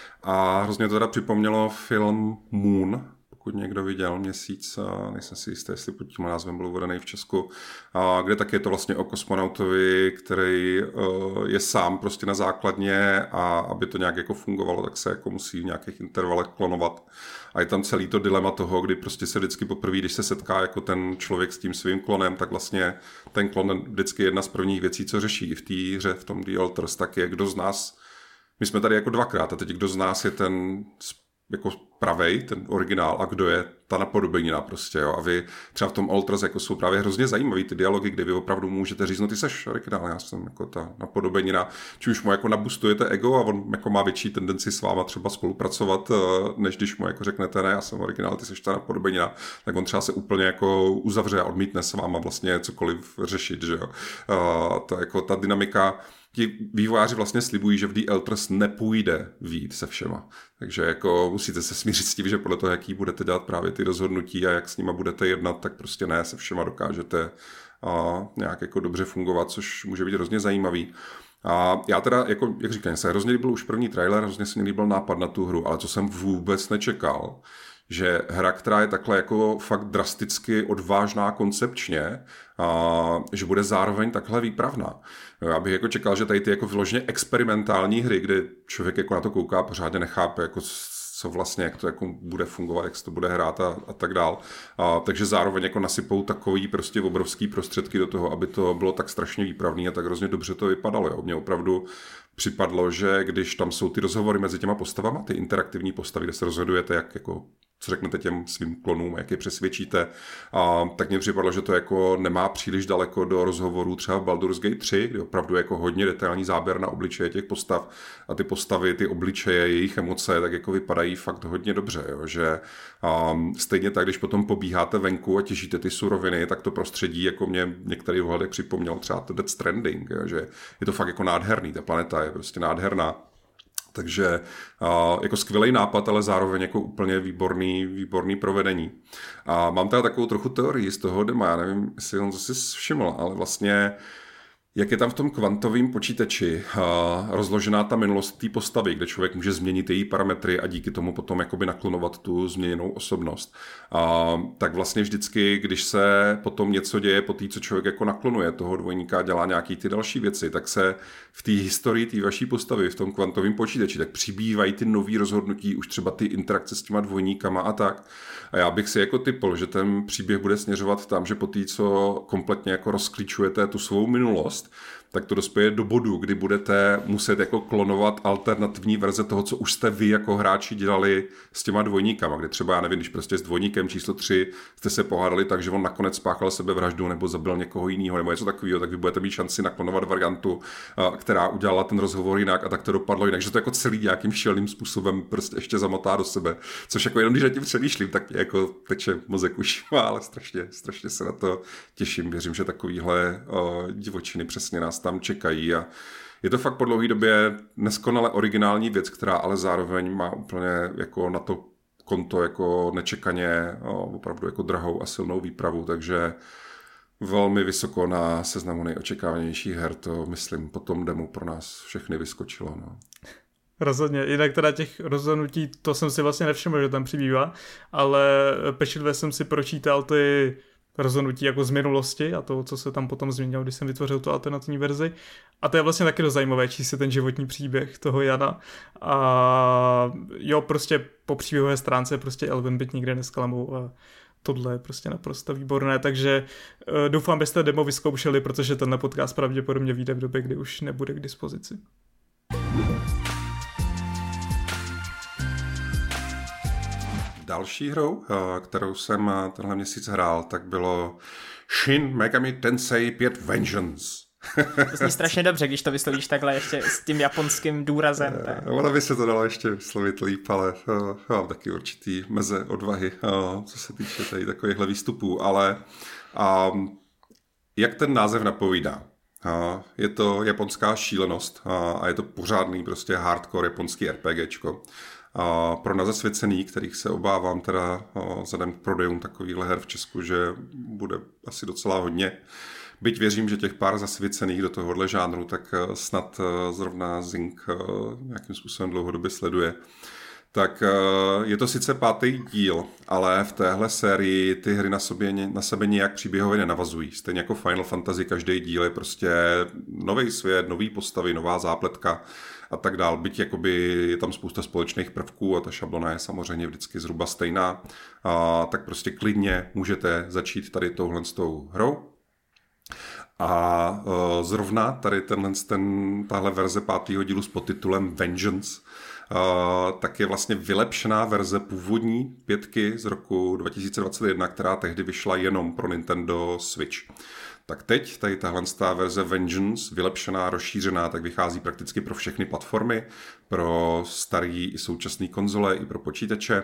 A hrozně to teda připomnělo film Moon, pokud někdo viděl Měsíc, nejsem si jistý, jestli pod tím názvem byl uvedený v Česku, a kde tak je to vlastně o kosmonautovi, který je sám prostě na základně a aby to nějak jako fungovalo, tak se jako musí v nějakých intervalech klonovat. A je tam celý to dilema toho, kdy prostě se vždycky poprvé, když se setká jako ten člověk s tím svým klonem, tak vlastně ten klon vždycky jedna z prvních věcí, co řeší v té hře, v tom The Alters, tak je, kdo z nás, my jsme tady jako dvakrát a teď kdo z nás je ten jako pravej, ten originál, a kdo je ta napodobenina prostě, jo. A vy třeba v tom Alters jako jsou právě hrozně zajímavý ty dialogy, kde vy opravdu můžete říct, no ty seš originál, já jsem jako ta napodobenina, či už mu jako nabustujete ego a on jako má větší tendenci s váma třeba spolupracovat, než když mu jako řeknete, ne, já jsem originál, ty seš ta napodobenina, tak on třeba se úplně jako uzavře a odmítne s váma vlastně cokoliv řešit, že jo. A to jako ta dynamika, ti vývojáři vlastně slibují, že v The Alters nepůjde vyjít se všema. Takže jako musíte se smířit s tím, že podle toho, jaký budete dělat právě ty rozhodnutí a jak s nima budete jednat, tak prostě ne se všema dokážete a nějak jako dobře fungovat, což může být hrozně zajímavý. A já teda, jako, jak říkám, se hrozně líbil už první trailer, hrozně se mi líbil nápad na tu hru, ale co jsem vůbec nečekal, že hra, která je takhle jako fakt drasticky odvážná koncepčně, a že bude zároveň takhle výpravná. Já bych jako čekal, že tady ty jako vyloženě experimentální hry, kde člověk jako na to kouká, pořádně nechápe, jako co vlastně, jak to jako bude fungovat, jak se to bude hrát a, a tak dál. A, takže zároveň jako nasypou takový prostě obrovský prostředky do toho, aby to bylo tak strašně výpravný a tak hrozně dobře to vypadalo. Jo. Mně opravdu připadlo, že když tam jsou ty rozhovory mezi těma postavama, ty interaktivní postavy, kde se rozhodujete, jak jako co řeknete těm svým klonům, jak je přesvědčíte, a tak mně připadlo, že to jako nemá příliš daleko do rozhovorů třeba v Baldur's Gate tři, kde opravdu je jako hodně detailní záběr na obličeje těch postav a ty postavy, ty obličeje, jejich emoce, tak jako vypadají fakt hodně dobře, jo? Že um, stejně tak, když potom pobíháte venku a těžíte ty suroviny, tak to prostředí jako mě v některých ohledech připomnělo třeba to Death Stranding, jo? Že je to fakt jako nádherný, ta planeta je prostě nádherná. Takže uh, jako skvělý nápad, ale zároveň jako úplně výborný, výborný provedení. A mám teda takovou trochu teorii z toho dema, já nevím, jestli on to si všiml, ale vlastně jak je tam v tom kvantovém počítači uh, rozložená ta minulost té postavy, kde člověk může změnit její parametry a díky tomu potom jakoby naklonovat tu změněnou osobnost. Uh, tak vlastně vždycky, když se potom něco děje po té, co člověk jako naklonuje toho dvojníka, dělá nějaký ty další věci, tak se v té historii té vaší postavy, v tom kvantovém počítači, tak přibývají ty nový rozhodnutí, už třeba ty interakce s těma dvojníkama a tak. A já bych si jako typl, že ten příběh bude směřovat tam, že po té, co kompletně jako rozklíčujete tu svou minulost, tak to dospěje do bodu, kdy budete muset jako klonovat alternativní verze toho, co už jste vy jako hráči dělali s těma dvojníkama, kde třeba, já nevím, když prostě s dvojníkem číslo tři jste se pohádali tak, že on nakonec spáchal sebevraždu nebo zabil někoho jiného nebo něco takového, tak vy budete mít šanci naklonovat variantu, která udělala ten rozhovor jinak a tak to dopadlo jinak, že to jako celý nějakým šíleným způsobem prostě ještě zamotá do sebe, což jako jenom když na tím přemýšlím, tak mě jako teče mozek ušima, ale strašně, strašně se na to těším. Věřím, že takovýhle uh, divočiny přesně nás tam čekají a je to fakt po dlouhé době neskonale originální věc, která ale zároveň má úplně jako na to konto jako nečekaně opravdu jako drahou a silnou výpravu, takže velmi vysoko na seznamu nejočekávanějších her, to myslím po tom demu pro nás všechny vyskočilo. No. Rozhodně, jinak teda těch rozhodnutí, to jsem si vlastně nevšiml, že tam přibývá, ale pečlivě jsem si pročítal ty rozhodnutí jako z minulosti a to, co se tam potom změnilo, když jsem vytvořil tu alternativní verzi. A to je vlastně taky dost zajímavé, číst si ten životní příběh toho Jana. A jo, prostě po příběhové stránce prostě Elven byt nikde nesklamou a tohle je prostě naprosto výborné, takže uh, doufám, byste demo vyzkoušeli, protože tenhle podcast pravděpodobně vyjde v době, kdy už nebude k dispozici. Další hrou, kterou jsem tenhle měsíc hrál, tak bylo Shin Megami Tensei pět Vengeance. To zní strašně dobře, když to vyslovíš takhle ještě s tím japonským důrazem. Tak. Ono by se to dalo ještě vyslovit líp, ale uh, mám taky určitý meze odvahy, uh, co se týče tady takovýchhle výstupů, ale um, jak ten název napovídá, uh, je to japonská šílenost uh, a je to pořádný prostě hardcore japonský RPGčko. A pro nazasvěcený, kterých se obávám teda uh, vzhledem k prodejům takovýchhle her v Česku, že bude asi docela hodně. Byť věřím, že těch pár zasvěcených do tohohle žánru, tak snad zrovna Zing nějakým způsobem dlouhodobě sleduje. Tak je to sice pátý díl, ale v téhle sérii ty hry na, sobě, na sebe nějak příběhově nenavazují. Stejně jako Final Fantasy, každý díl je prostě nový svět, nový postavy, nová zápletka a tak dál. Byť jakoby je tam spousta společných prvků a ta šablona je samozřejmě vždycky zhruba stejná, a tak prostě klidně můžete začít tady touhle s tou hrou. A uh, zrovna tady tenhle, ten, tahle verze pátého dílu s podtitulem Vengeance uh, tak je vlastně vylepšená verze původní pětky z roku dva tisíce dvacet jedna, která tehdy vyšla jenom pro Nintendo Switch. Tak teď tady tahle verze Vengeance, vylepšená, rozšířená, tak vychází prakticky pro všechny platformy, pro starý i současný konzole, i pro počítače.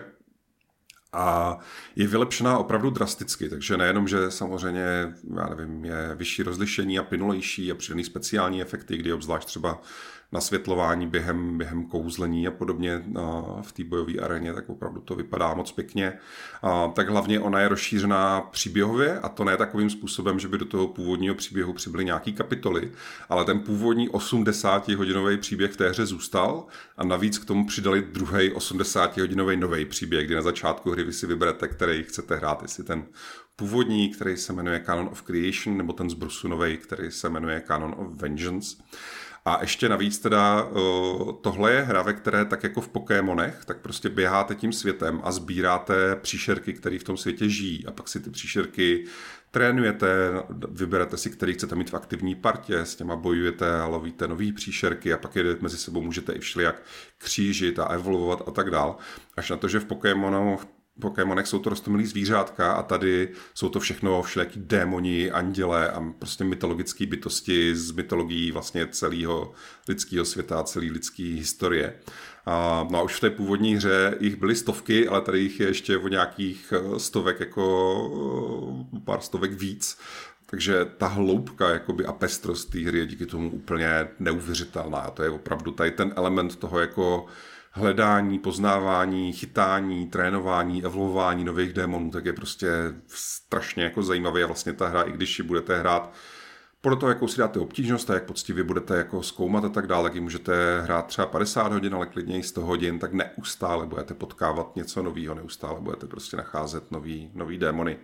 A je vylepšená opravdu drasticky, takže nejenom, že samozřejmě, já nevím, je vyšší rozlišení a plynulejší a přidaný speciální efekty, kdy obzvlášť třeba nasvětlování během, během kouzlení a podobně v té bojové aréně, tak opravdu to vypadá moc pěkně. A tak hlavně ona je rozšířená příběhově a to ne takovým způsobem, že by do toho původního příběhu přibyly nějaký kapitoly, ale ten původní osmdesátihodinový příběh v té hře zůstal a navíc k tomu přidali druhý osmdesátihodinový nový příběh, kdy na začátku hry vy si vyberete, který chcete hrát, jestli ten původní, který se jmenuje Canon of Creation, nebo ten z Brusu novej, který se jmenuje Canon of Vengeance. A ještě navíc teda tohle je hra, ve které tak jako v Pokémonech, tak prostě běháte tím světem a sbíráte příšerky, které v tom světě žijí a pak si ty příšerky trénujete, vyberete si, který chcete mít v aktivní partě, s těma bojujete a lovíte nový příšerky a pak je mezi sebou můžete i všelijak křížit a evolvovat a tak dál. Až na to, že v Pokémonech Pokémonech jsou to roztomilý zvířátka a tady jsou to všechno všelijaký démoni, anděle a prostě mytologické bytosti z mytologií vlastně celého lidského světa, celé lidské historie. A, no a už v té původní hře jich byly stovky, ale tady jich je ještě o nějakých stovek, jako pár stovek víc. Takže ta hloubka jakoby, a pestrost té hry je díky tomu úplně neuvěřitelná. A to je opravdu tady ten element toho jako hledání, poznávání, chytání, trénování, evolování nových démonů, tak je prostě strašně jako zajímavé a vlastně ta hra, i když ji budete hrát podle toho, jakou si dáte obtížnost a jak poctivě budete jako zkoumat a tak dále, tak ji můžete hrát třeba padesát hodin, ale klidně i sto hodin, tak neustále budete potkávat něco nového, neustále budete prostě nacházet nový, nový démony.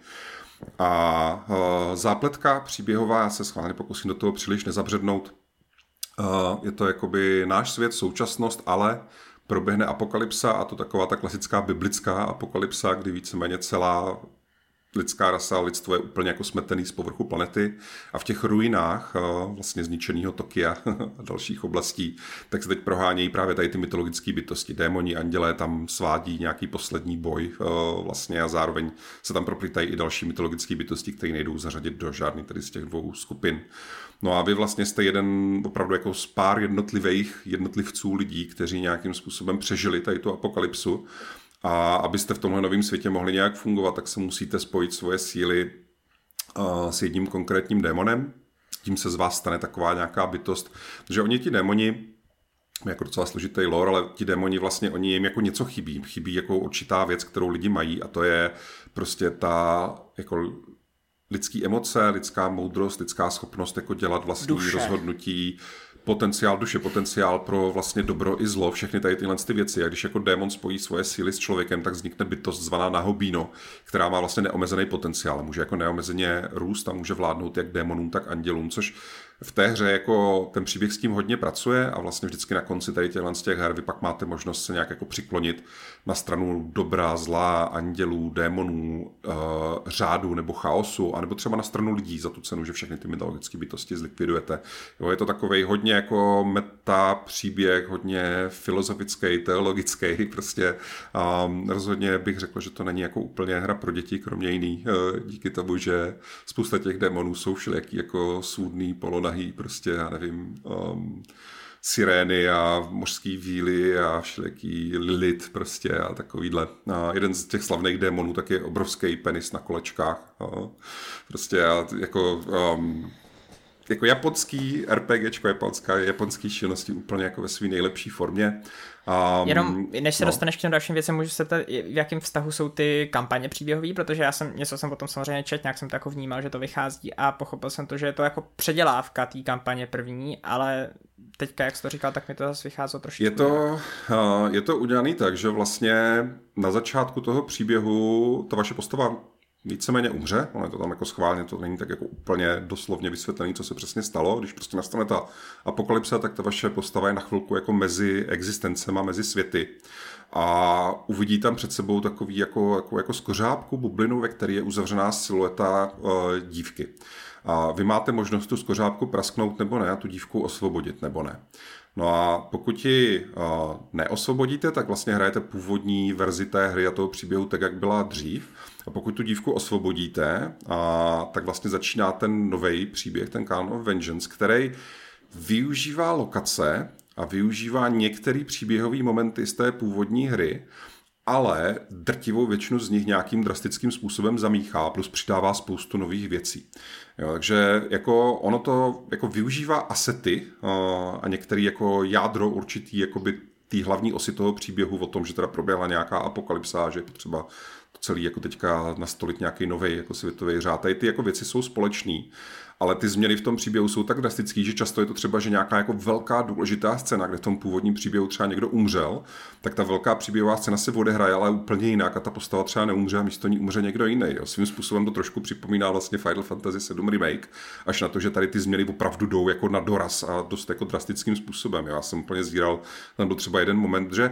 A uh, zápletka příběhová, já se schválně pokusím do toho příliš nezabřednout. Uh, je to jakoby náš svět, současnost, ale proběhne apokalypsa a to taková ta klasická biblická apokalypsa, kdy víceméně celá lidská rasa, lidstvo je úplně jako smetený z povrchu planety a v těch ruinách vlastně zničeného Tokia a dalších oblastí, tak se teď prohánějí právě tady ty mytologické bytosti. Démoni, andělé tam svádí nějaký poslední boj vlastně a zároveň se tam proplítají i další mytologické bytosti, které nejdou zařadit do žádný tady z těch dvou skupin. No a vy vlastně jste jeden opravdu jako z pár jednotlivých jednotlivců lidí, kteří nějakým způsobem přežili tady tu apokalypsu. A abyste v tomhle novém světě mohli nějak fungovat, tak se musíte spojit svoje síly uh, s jedním konkrétním démonem. Tím se z vás stane taková nějaká bytost. Protože oni ti démoni, jako docela složitý lore, ale ti démoni vlastně, oni jim jako něco chybí. Chybí jako určitá věc, kterou lidi mají a to je prostě ta jako lidský emoce, lidská moudrost, lidská schopnost jako dělat vlastní Duše. rozhodnutí, potenciál duše, potenciál pro vlastně dobro i zlo, všechny tady tyhle ty věci. A když jako démon spojí svoje síly s člověkem, tak vznikne bytost zvaná Nahobíno, která má vlastně neomezený potenciál. Může jako neomezeně růst a může vládnout jak démonům, tak andělům, což v té hře jako ten příběh s tím hodně pracuje a vlastně vždycky na konci tady těchto z těch her vy pak máte možnost se nějak jako přiklonit na stranu dobra, zla, andělů, démonů, uh, řádu nebo chaosu, anebo třeba na stranu lidí za tu cenu, že všechny ty mytologické bytosti zlikvidujete. Jo, je to takovej hodně jako meta příběh, hodně filozofický, teologický, prostě um, rozhodně bych řekl, že to není jako úplně hra pro děti, kromě jiný, uh, díky tomu, že spousta těch démonů jsou všelijaký jako svůdný, polonahý, prostě, já nevím, um, sirény a mořský víly a všelijaký Lilith prostě a takovýhle. A jeden z těch slavných démonů tak je obrovský penis na kolečkách. A prostě a jako, um, jako japonský RPGčko, japonská, japonský šílenosti úplně jako ve své nejlepší formě. Um, Jenom než se no. dostaneš k těm dalším věcem, můžu se ptat, v jakém vztahu jsou ty kampaně příběhové, protože já jsem, něco jsem potom samozřejmě čet, nějak jsem to jako vnímal, že to vychází a pochopil jsem to, že je to jako předělávka té kampaně první, ale teďka, jak jsi to říkal, tak mi to zase vycházelo trošku. Je to, je to udělané tak, že vlastně na začátku toho příběhu ta vaše postava víceméně umře, ono je to tam jako schválně, to není tak jako úplně doslovně vysvětlené, co se přesně stalo. Když prostě nastane ta apokalypsa, tak ta vaše postava je na chvilku jako mezi existencema, mezi světy. A uvidí tam před sebou takový jako, jako, jako skořápku, bublinu, ve které je uzavřená silueta uh, dívky. A vy máte možnost tu skořápku prasknout nebo ne a tu dívku osvobodit nebo ne. No a pokud ji uh, neosvobodíte, tak vlastně hrajete původní verzi té hry a toho příběhu tak, jak byla dřív. A pokud tu dívku osvobodíte, uh, tak vlastně začíná ten nový příběh, ten Canon of Vengeance, který využívá lokace a využívá některé příběhové momenty z té původní hry, ale drtivou většinu z nich nějakým drastickým způsobem zamíchá, plus přidává spoustu nových věcí. Jo, takže jako ono to jako využívá asety uh, a některé jako jádro určitý jakoby té hlavní osy toho příběhu o tom, že teda proběhla nějaká apokalypsa, že je potřeba to celé jako teďka nastolit nějaký nový jako světový řád. Tady ty jako věci jsou společný, ale ty změny v tom příběhu jsou tak drastický, že často je to třeba, že nějaká jako velká důležitá scéna, kde v tom původním příběhu třeba někdo umřel, tak ta velká příběhová scéna se odehraje, ale úplně jinak a ta postava třeba neumře a místo ní umře někdo jiný. Jo. Svým způsobem to trošku připomíná vlastně Final Fantasy sedm Remake, až na to, že tady ty změny opravdu jdou jako na doraz a dost jako drastickým způsobem. Jo. Já jsem úplně zíral, tam byl třeba jeden moment, že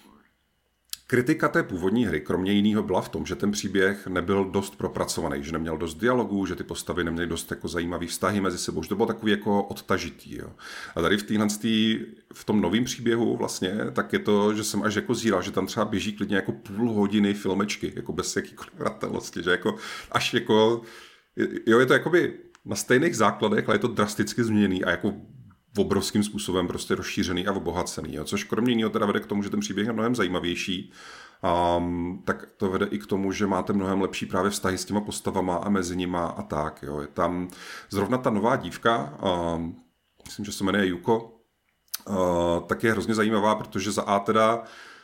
kritika té původní hry, kromě jiného, byla v tom, že ten příběh nebyl dost propracovaný, že neměl dost dialogů, že ty postavy neměly dost jako zajímavý vztahy mezi sebou, že to bylo takový jako odtažitý. Jo. A tady v téhle v tom novém příběhu vlastně, tak je to, že jsem až jako zíral, že tam třeba běží klidně jako půl hodiny filmečky, jako bez jakýkoliv vratelnosti, že jako až jako, jo, je to jakoby na stejných základech, ale je to drasticky změněný a jako obrovským způsobem prostě rozšířený a obohacený, jo? Což kromě jiného teda vede k tomu, že ten příběh je mnohem zajímavější, um, tak to vede i k tomu, že máte mnohem lepší právě vztahy s těma postavama a mezi nima a tak. Jo? Je tam zrovna ta nová dívka, um, myslím, že se jmenuje Yuko, uh, tak je hrozně zajímavá, protože za A teda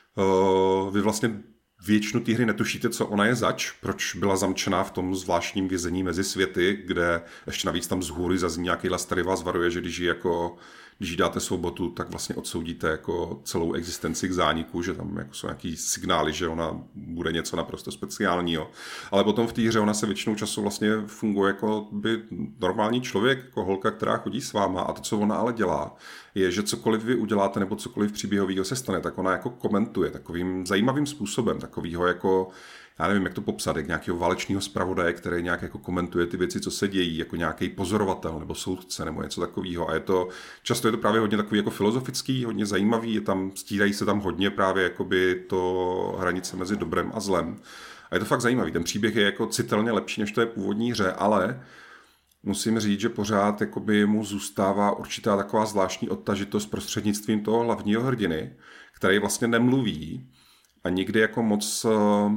uh, vy vlastně většinu té hry netušíte, co ona je zač, proč byla zamčená v tom zvláštním vězení mezi světy, kde ještě navíc tam z hůry zazní nějaký las, který vás varuje, že když jí, jako, když jí dáte svobodu, tak vlastně odsoudíte jako celou existenci k zániku, že tam jako jsou nějaký signály, že ona bude něco naprosto speciálního. Ale potom v té hře ona se většinou času vlastně funguje jako by normální člověk, jako holka, která chodí s váma a to, co ona ale dělá, je, že cokoliv vy uděláte nebo cokoliv příběhového se stane, tak ona jako komentuje takovým zajímavým způsobem, takovýho jako, já nevím, jak to popsat, jak nějakého válečného zpravodaje, který nějak jako komentuje ty věci, co se dějí, jako nějaký pozorovatel nebo soudce nebo něco takového. A je to, často je to právě hodně takový jako filozofický, hodně zajímavý, je tam, stírají se tam hodně právě jakoby to hranice mezi dobrem a zlem. A je to fakt zajímavý. Ten příběh je jako citelně lepší než to je původní hře, ale musím říct, že pořád jakoby mu zůstává určitá taková zvláštní odtažitost prostřednictvím toho hlavního hrdiny, který vlastně nemluví a nikdy jako moc uh,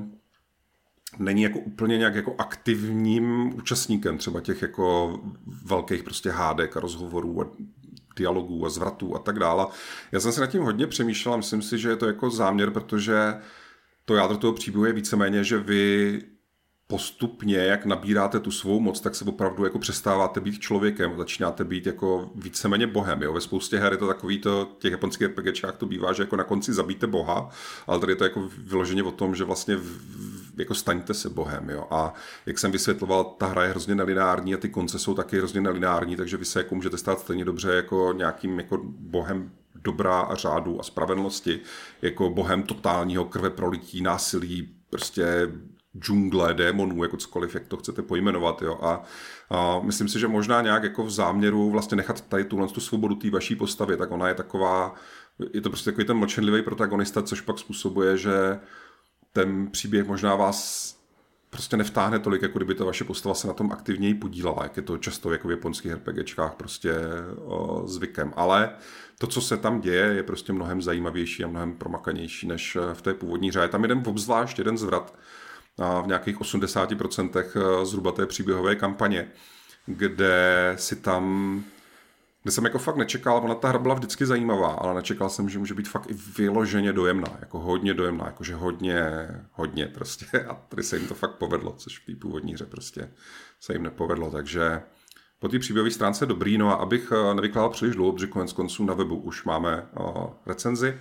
není jako úplně nějak jako aktivním účastníkem třeba těch jako velkých prostě hádek a rozhovorů a dialogů a zvratů a tak dále. Já jsem si nad tím hodně přemýšlel a myslím si, že je to jako záměr, protože to jádro toho příběhu je víceméně, že vy postupně, jak nabíráte tu svou moc, tak se opravdu jako přestáváte být člověkem, začínáte být jako víceméně bohem. Jo? Ve spoustě her je to takový to, těch japonských RPGčkách to bývá, že jako na konci zabíte boha, ale tady je to jako vyloženě o tom, že vlastně v, jako staňte se bohem. Jo? A jak jsem vysvětloval, ta hra je hrozně nelineární a ty konce jsou taky hrozně nelineární, takže vy se jako můžete stát stejně dobře jako nějakým jako bohem dobrá a řádu a spravedlnosti, jako bohem totálního krveprolití, násilí, prostě džungle, démonů, jako cokoliv, jak to chcete pojmenovat. Jo? A, a myslím si, že možná nějak jako v záměru vlastně nechat tady tuhle tu svobodu té vaší postavy, tak ona je taková, je to prostě takový ten mlčenlivý protagonista, což pak způsobuje, že ten příběh možná vás prostě nevtáhne tolik, jako kdyby ta vaše postava se na tom aktivněji podílala, jak je to často jako v japonských RPGčkách prostě o, zvykem. Ale to, co se tam děje, je prostě mnohem zajímavější a mnohem promakanější než v té původní hře. Je tam jeden obzvlášť, jeden zvrat, a v nějakých osmdesáti procentech zhruba té příběhové kampaně, kde si tam, kde jsem jako fakt nečekal, ona ta hra byla vždycky zajímavá, ale nečekal jsem, že může být fakt i vyloženě dojemná, jako hodně dojemná, jakože hodně, hodně prostě a tady se jim to fakt povedlo, což v té původní hře prostě se jim nepovedlo, takže po té příběhové stránce dobrý, no a abych nevykládal příliš dlouho, protože konec konců na webu už máme o, recenzi,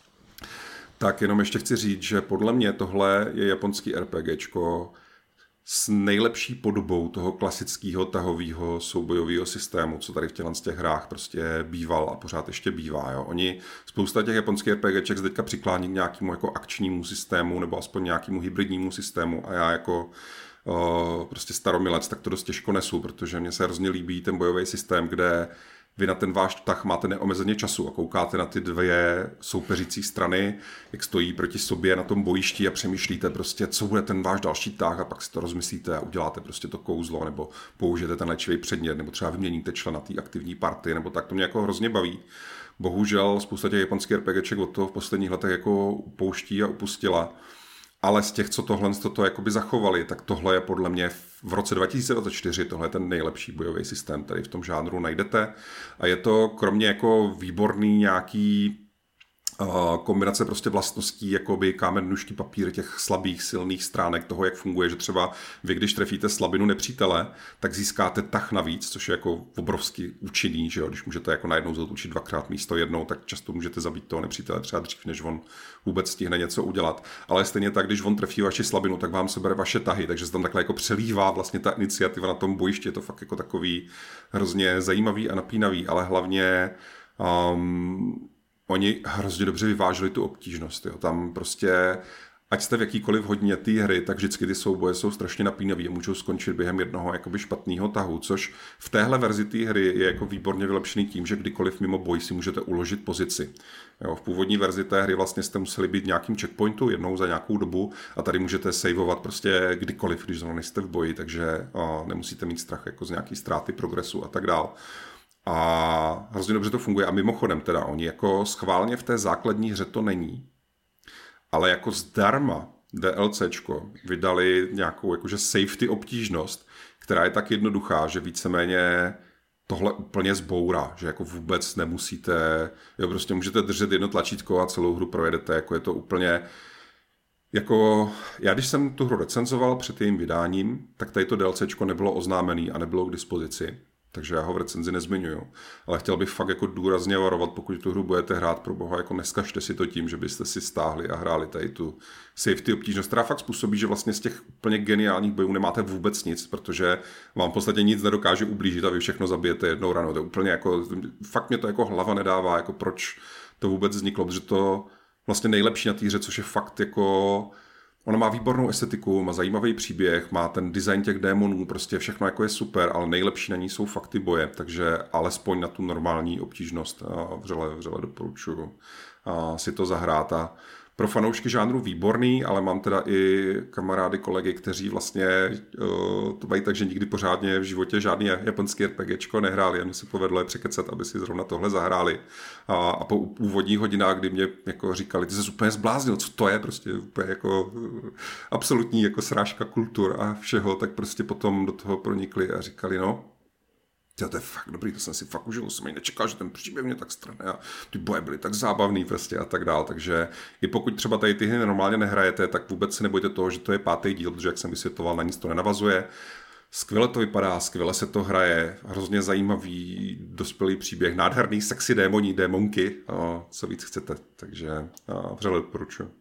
tak jenom ještě chci říct, že podle mě tohle je japonský RPGčko s nejlepší podobou toho klasického tahového soubojového systému, co tady v těchto těch hrách prostě býval a pořád ještě bývá. Jo. Oni, spousta těch japonských RPGček se teďka přiklání k nějakému jako akčnímu systému nebo aspoň nějakému hybridnímu systému a já jako uh, prostě staromilec tak to dost těžko nesu, protože mně se hrozně líbí ten bojový systém, kde vy na ten váš tah máte neomezeně času a koukáte na ty dvě soupeřící strany, jak stojí proti sobě na tom bojišti a přemýšlíte prostě, co bude ten váš další tah a pak si to rozmyslíte a uděláte prostě to kouzlo nebo použijete ten léčivý předmět nebo třeba vyměníte člena té aktivní party nebo tak, to mě jako hrozně baví. Bohužel spousta těch japonských RPGček od toho v posledních letech jako upouští a upustila. Ale z těch, co tohle toto jakoby zachovali, tak tohle je podle mě v roce dva tisíce dvacet čtyři, tohle je ten nejlepší bojový systém, který v tom žánru najdete. A je to kromě jako výborný nějaký uh, kombinace prostě vlastností, jakoby kámen, nůžky, papír, těch slabých, silných stránek toho, jak funguje, že třeba vy, když trefíte slabinu nepřítele, tak získáte tah navíc, což je jako obrovsky účinný, že jo? Když můžete jako najednou zautočit dvakrát místo jednou, tak často můžete zabít toho nepřítele třeba dřív, než on vůbec stihne něco udělat. Ale stejně tak, když on trefí vaši slabinu, tak vám sebere vaše tahy, takže se tam takhle jako přelívá vlastně ta iniciativa na tom bojišti, je to fakt jako takový hrozně zajímavý a napínavý, ale hlavně um, oni hrozně dobře vyvážili tu obtížnost. Jo. Tam prostě, ať jste v jakýkoliv hodině té hry, tak vždycky ty souboje jsou strašně napínavý a můžou skončit během jednoho jakoby špatného tahu, což v téhle verzi té hry je jako výborně vylepšený tím, že kdykoliv mimo boj si můžete uložit pozici. Jo, v původní verzi té hry vlastně jste museli být v nějakým checkpointu jednou za nějakou dobu a tady můžete saveovat prostě kdykoliv, když zrovna nejste v boji, takže o, nemusíte mít strach jako z nějaký ztráty progresu a tak dál. A hrozně dobře to funguje. A mimochodem teda, oni jako schválně v té základní hře to není, ale jako zdarma DLCčko vydali nějakou jakože safety obtížnost, která je tak jednoduchá, že víceméně tohle úplně zbourá, že jako vůbec nemusíte, jo, prostě můžete držet jedno tlačítko a celou hru projedete, jako je to úplně, jako, já když jsem tu hru recenzoval před jejím vydáním, tak tady to DLCčko nebylo oznámený a nebylo k dispozici. Takže já ho v recenzi nezmiňuju. Ale chtěl bych fakt jako důrazně varovat, pokud tu hru budete hrát, pro boha, jako neskažte si to tím, že byste si stáhli a hráli tady tu safety obtížnost, která fakt způsobí, že vlastně z těch úplně geniálních bojů nemáte vůbec nic, protože vám v podstatě nic nedokáže ublížit a vy všechno zabijete jednou ranou. To je úplně jako, fakt mě to jako hlava nedává, jako proč to vůbec vzniklo, protože to vlastně nejlepší na té hře, což je fakt jako... Ona má výbornou estetiku, má zajímavý příběh, má ten design těch démonů, prostě všechno jako je super, ale nejlepší na ní jsou fakt ty boje, takže alespoň na tu normální obtížnost vřele, vřele doporučuji si to zahrát. A pro fanoušky žánru výborný, ale mám teda i kamarády, kolegy, kteří vlastně uh, to mají tak, že nikdy pořádně v životě žádný japonský RPGčko nehráli a mně se povedlo je překecat, aby si zrovna tohle zahráli. A, a po úvodních hodinách, kdy mě jako říkali, ty jsi úplně zbláznil, co to je, prostě úplně jako absolutní jako srážka kultur a všeho, tak prostě potom do toho pronikli a říkali, no, to je fakt dobrý, to jsem si fakt užil, jsem ani nečekal, že ten příběh mě tak strane a ty boje byly tak zábavný prostě a tak dál, takže i pokud třeba tady ty hry normálně nehrajete, tak vůbec se nebojte toho, že to je pátý díl, protože jak jsem vysvětloval, na nic to nenavazuje. Skvěle to vypadá, skvěle se to hraje, hrozně zajímavý dospělý příběh, nádherný sexy démoní, démonky, a co víc chcete, takže vřele doporučuji.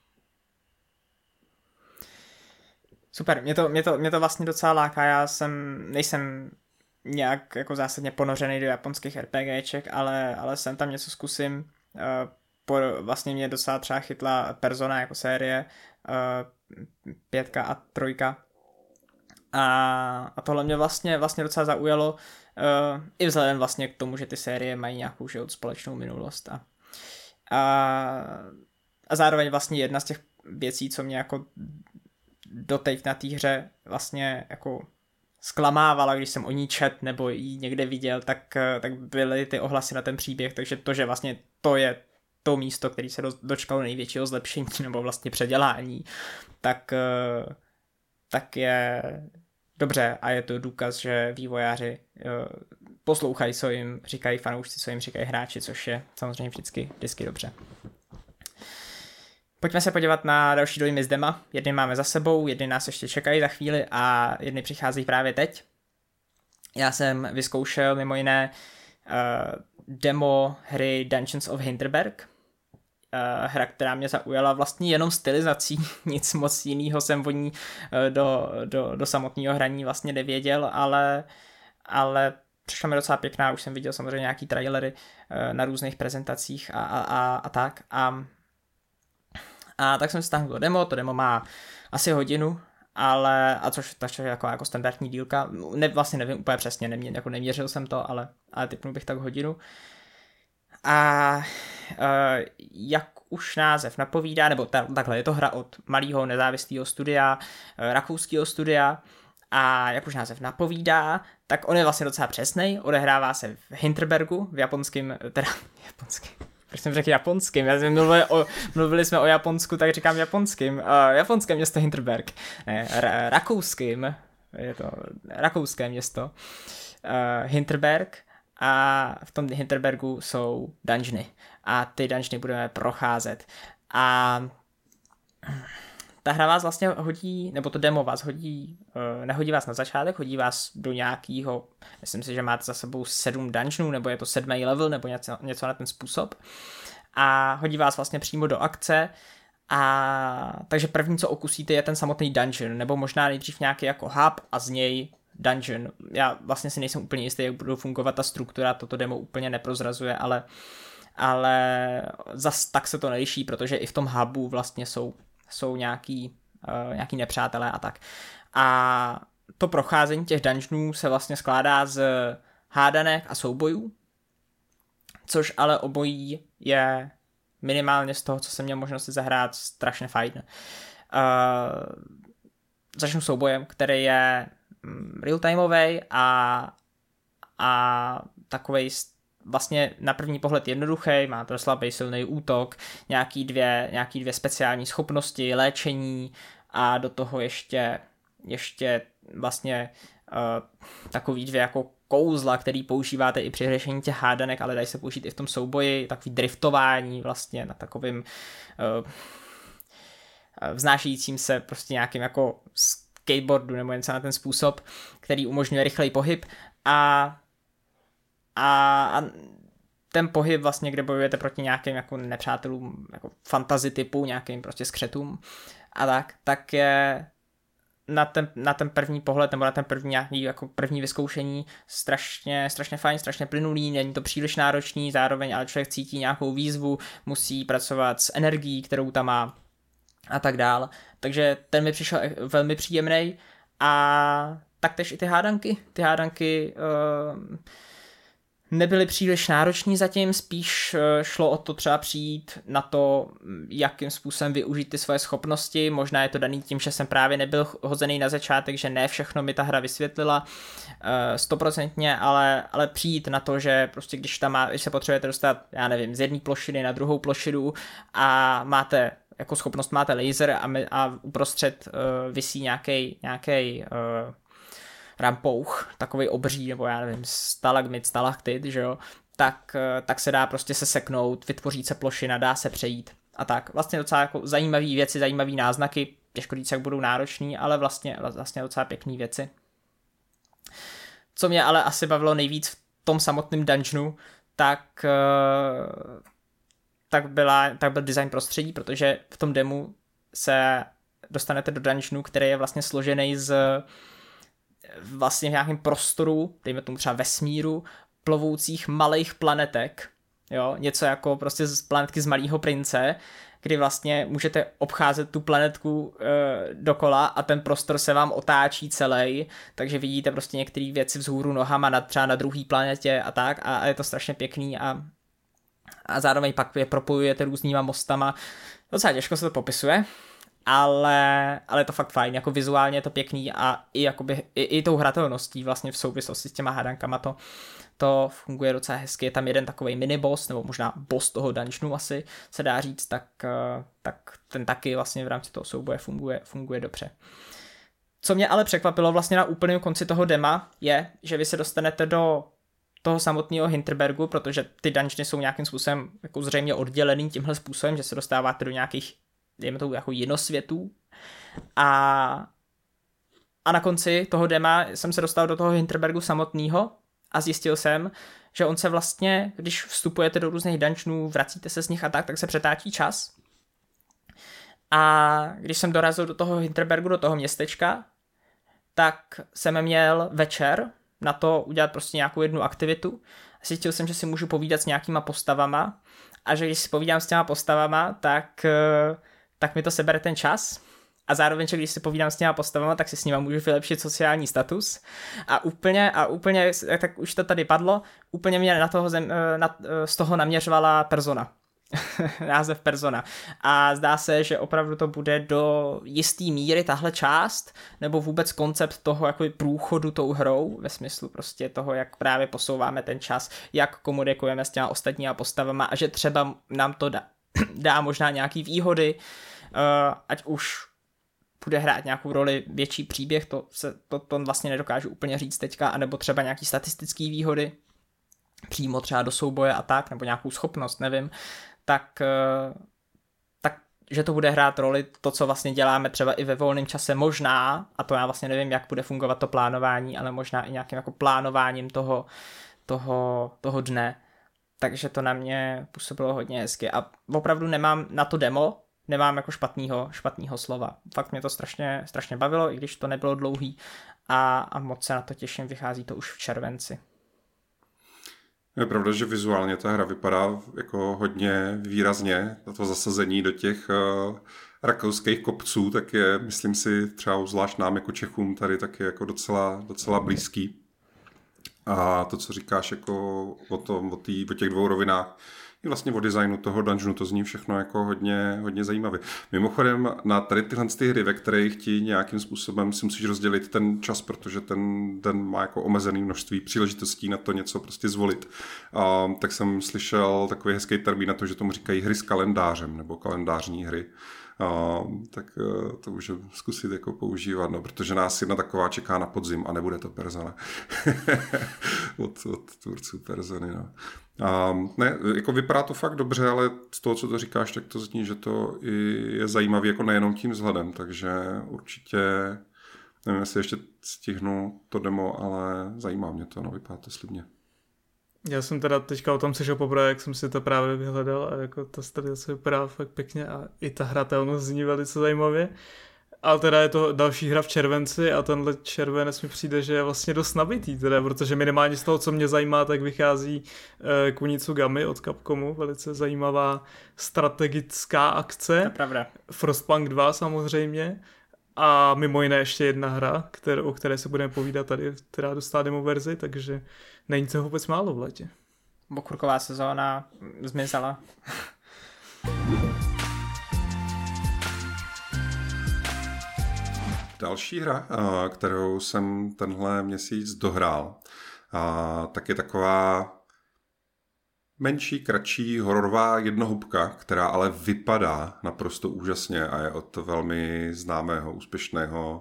Super, mě to, mě, to, mě to vlastně docela láká, já jsem, nejsem nějak jako zásadně ponořený do japonských RPGček, ale, ale jsem tam něco zkusím, uh, po, vlastně mě docela třeba chytla Persona jako série, uh, pětka a trojka. A, a tohle mě vlastně, vlastně docela zaujalo, uh, i vzhledem vlastně k tomu, že ty série mají nějakou život společnou minulost. A, a, a zároveň vlastně jedna z těch věcí, co mě jako doteď na té hře vlastně jako zklamávala, když jsem o ní čet nebo ji někde viděl, tak, tak byly ty ohlasy na ten příběh, takže to, že vlastně to je to místo, který se do, dočkalo největšího zlepšení nebo vlastně předělání, tak, tak je dobře a je to důkaz, že vývojáři poslouchají, co jim říkají fanoušci, co jim říkají hráči, což je samozřejmě vždycky, vždycky dobře. Pojďme se podívat na další dojmy z dema. Jedny máme za sebou, jedny nás ještě čekají za chvíli a jedny přicházejí právě teď. Já jsem vyzkoušel mimo jiné uh, demo hry Dungeons of Hinterberg. Uh, hra, která mě zaujala vlastně jenom stylizací, nic moc jiného jsem o ní uh, do, do, do samotného hraní vlastně nevěděl, ale, ale přišla mi docela pěkná, už jsem viděl samozřejmě nějaký trailery uh, na různých prezentacích a, a, a, a tak. A A tak jsem si stáhl demo, to demo má asi hodinu, ale, a což, což je jako, jako standardní dílka, ne, vlastně nevím úplně přesně, nemě, jako neměřil jsem to, ale, ale typnul bych tak hodinu. A uh, jak už název napovídá, nebo ta, takhle, je to hra od malého nezávislého studia, uh, rakouského studia, a jak už název napovídá, tak on je vlastně docela přesnej, odehrává se v Hinterbergu, v japonském, teda japonském, proč jsem řekl japonským, já jsem mluvili, o, mluvili jsme o Japonsku, tak říkám japonským, uh, japonské město Hinterberg, ne, ra, rakouským, je to rakouské město, uh, Hinterberg, a v tom Hinterbergu jsou dungeony a ty dungeony budeme procházet a ta hra vás vlastně hodí, nebo to demo vás hodí, uh, nehodí vás na začátek, hodí vás do nějakého, myslím si, že máte za sebou sedm dungeonů, nebo je to sedmý level, nebo něco, něco na ten způsob. A hodí vás vlastně přímo do akce. A takže první, co okusíte, je ten samotný dungeon, nebo možná nejdřív nějaký jako hub a z něj dungeon. Já vlastně si nejsem úplně jistý, jak budou fungovat ta struktura, toto demo úplně neprozrazuje, ale, ale zas tak se to neliší, protože i v tom hubu vlastně jsou jsou nějaký, uh, nějaký nepřátelé a tak. A to procházení těch dungeonů se vlastně skládá z hádanek a soubojů, což ale obojí je minimálně z toho, co jsem měl možnost zahrát, strašně fajn. Uh, začnu soubojem, který je real-timeový a, a takovej vlastně na první pohled jednoduchý, má to slabý silný útok, nějaký dvě, nějaký dvě speciální schopnosti, léčení a do toho ještě, ještě vlastně uh, takový dvě jako kouzla, který používáte i při řešení těch hádanek, ale dají se použít i v tom souboji, takový driftování vlastně na takovým uh, vznášejícím se prostě nějakým jako skateboardu nebo něco na ten způsob, který umožňuje rychlej pohyb a A, a ten pohyb vlastně, kde bojujete proti nějakým jako nepřátelům, jako fantasy typu, nějakým prostě skřetům a tak, tak je na ten, na ten první pohled nebo na ten první nějaký jako první vyzkoušení strašně, strašně fajn, strašně plynulý, není to příliš náročný, zároveň ale člověk cítí nějakou výzvu, musí pracovat s energií, kterou tam má a tak dál. Takže ten mi přišel velmi příjemnej a taktéž i ty hádanky, ty hádanky uh, nebyly příliš nároční zatím, spíš šlo o to třeba přijít na to, jakým způsobem využít ty svoje schopnosti, možná je to daný tím, že jsem právě nebyl hozený na začátek, že ne všechno mi ta hra vysvětlila stoprocentně, ale, ale přijít na to, že prostě když tam má, když se potřebujete dostat, já nevím, z jedné plošiny na druhou plošinu a máte jako schopnost, máte laser a, my, a uprostřed uh, visí nějaký nějaký uh, rampouch, takovej obří, nebo já nevím, stalagmit, stalaktit, že jo, tak, tak se dá prostě seseknout, vytvoří se plošina, dá se přejít a tak. Vlastně docela jako zajímavý věci, zajímavý náznaky, těžko říct, jak budou náročný, ale vlastně, vlastně docela pěkný věci. Co mě ale asi bavilo nejvíc v tom samotném dungeonu, tak, tak, byla, tak byl design prostředí, protože v tom demu se dostanete do dungeonu, který je vlastně složený z vlastně v nějakém prostoru, dejme tomu třeba vesmíru, plovoucích malých planetek, jo, něco jako prostě z planetky z Malého prince, kdy vlastně můžete obcházet tu planetku e, dokola a ten prostor se vám otáčí celý, takže vidíte prostě některé věci vzhůru nohama na, třeba na druhé planetě a tak a, a je to strašně pěkný a, a zároveň pak je propojujete různýma mostama. Docela těžko se to popisuje, ale, ale je to fakt fajn, jako vizuálně je to pěkný a i, jakoby, i, i tou hratelností vlastně v souvislosti s těma hádankama to to funguje docela hezky, je tam jeden takovej miniboss, nebo možná boss toho dungeonu asi se dá říct, tak, tak ten taky vlastně v rámci toho souboje funguje, funguje dobře. Co mě ale překvapilo vlastně na úplném konci toho dema je, že vy se dostanete do toho samotného Hinterbergu, protože ty dungeony jsou nějakým způsobem jako zřejmě oddělený tímhle způsobem, že se dostáváte do nějakých, dejme tomu, jako jinosvětů a, a na konci toho dema jsem se dostal do toho Hinterbergu samotného a zjistil jsem, že on se vlastně, když vstupujete do různých dungeonů, vracíte se z nich a tak, tak se přetáčí čas. A když jsem dorazil do toho Hinterbergu, do toho městečka, tak jsem měl večer na to udělat prostě nějakou jednu aktivitu. Zjistil jsem, že si můžu povídat s nějakýma postavama a že když si povídám s těma postavama, tak, tak mi to sebere ten čas. A zároveň, že když si povídám s těma postavama, tak si s nima můžu vylepšit sociální status. A úplně, a úplně, tak už to tady padlo, úplně mě na toho zem, na, z toho naměřovala Persona. Název Persona. A zdá se, že opravdu to bude do jistý míry tahle část, nebo vůbec koncept toho jako průchodu tou hrou, ve smyslu prostě toho, jak právě posouváme ten čas, jak komunikujeme s těma ostatníma postavama a že třeba nám to dá, dá možná nějaký výhody, uh, ať už bude hrát nějakou roli větší příběh, to, se, to, to vlastně nedokážu úplně říct teďka, anebo třeba nějaký statistický výhody, přímo třeba do souboje a tak, nebo nějakou schopnost, nevím, tak, tak že to bude hrát roli, to, co vlastně děláme třeba i ve volném čase možná, a to já vlastně nevím, jak bude fungovat to plánování, ale možná i nějakým jako plánováním toho, toho, toho dne, takže to na mě působilo hodně hezky a opravdu nemám na to demo, nemám jako špatnýho, špatnýho slova. Fakt mě to strašně, strašně bavilo, i když to nebylo dlouhý a, a moc se na to těším, vychází to už v červenci. Je pravda, že vizuálně ta hra vypadá jako hodně výrazně. To zasazení do těch uh, rakouských kopců, tak je, myslím si, třeba zvlášť nám jako Čechům tady taky jako docela, docela blízký. A to, co říkáš jako o, tom, o, tý, o těch dvou rovinách, i vlastně o designu toho dungeonu, to zní všechno jako hodně, hodně zajímavé. Mimochodem na tady tyhle ty hry, ve kterých ti nějakým způsobem si musíš rozdělit ten čas, protože ten den má jako omezený množství příležitostí na to něco prostě zvolit. A, tak jsem slyšel takový hezký termín na to, že tomu říkají hry s kalendářem nebo kalendářní hry. A, tak to můžu zkusit jako používat, no, protože nás jedna taková čeká na podzim a nebude to Persona. od, od tvůrců Persony, no. A ne, jako vypadá to fakt dobře, ale z toho, co to říkáš, tak to zní, že to i je zajímavý jako nejenom tím vzhledem, takže určitě nevím, jestli ještě stihnu to demo, ale zajímá mě to, no, vypadá to slibně. Já jsem teda teďka o tom slyšel poprvé, jak jsem si to právě vyhledal a jako ta stylizace vypadá fakt pěkně a i ta hratelnost zní velice zajímavě. Ale teda je to další hra v červenci a tenhle červenec mi přijde, že je vlastně dost nabitý, teda, protože minimálně z toho, co mě zajímá, tak vychází uh, Kunitsugami od Capcomu, velice zajímavá strategická akce. To je pravda. Frostpunk dva samozřejmě a mimo jiné ještě jedna hra, které, o které se budeme povídat tady, která dostala demo verzi, takže není to vůbec málo v letě. Bokurková sezóna zmizela. Další hra, kterou jsem tenhle měsíc dohrál, tak je taková menší, kratší, hororová jednohubka, která ale vypadá naprosto úžasně a je od velmi známého, úspěšného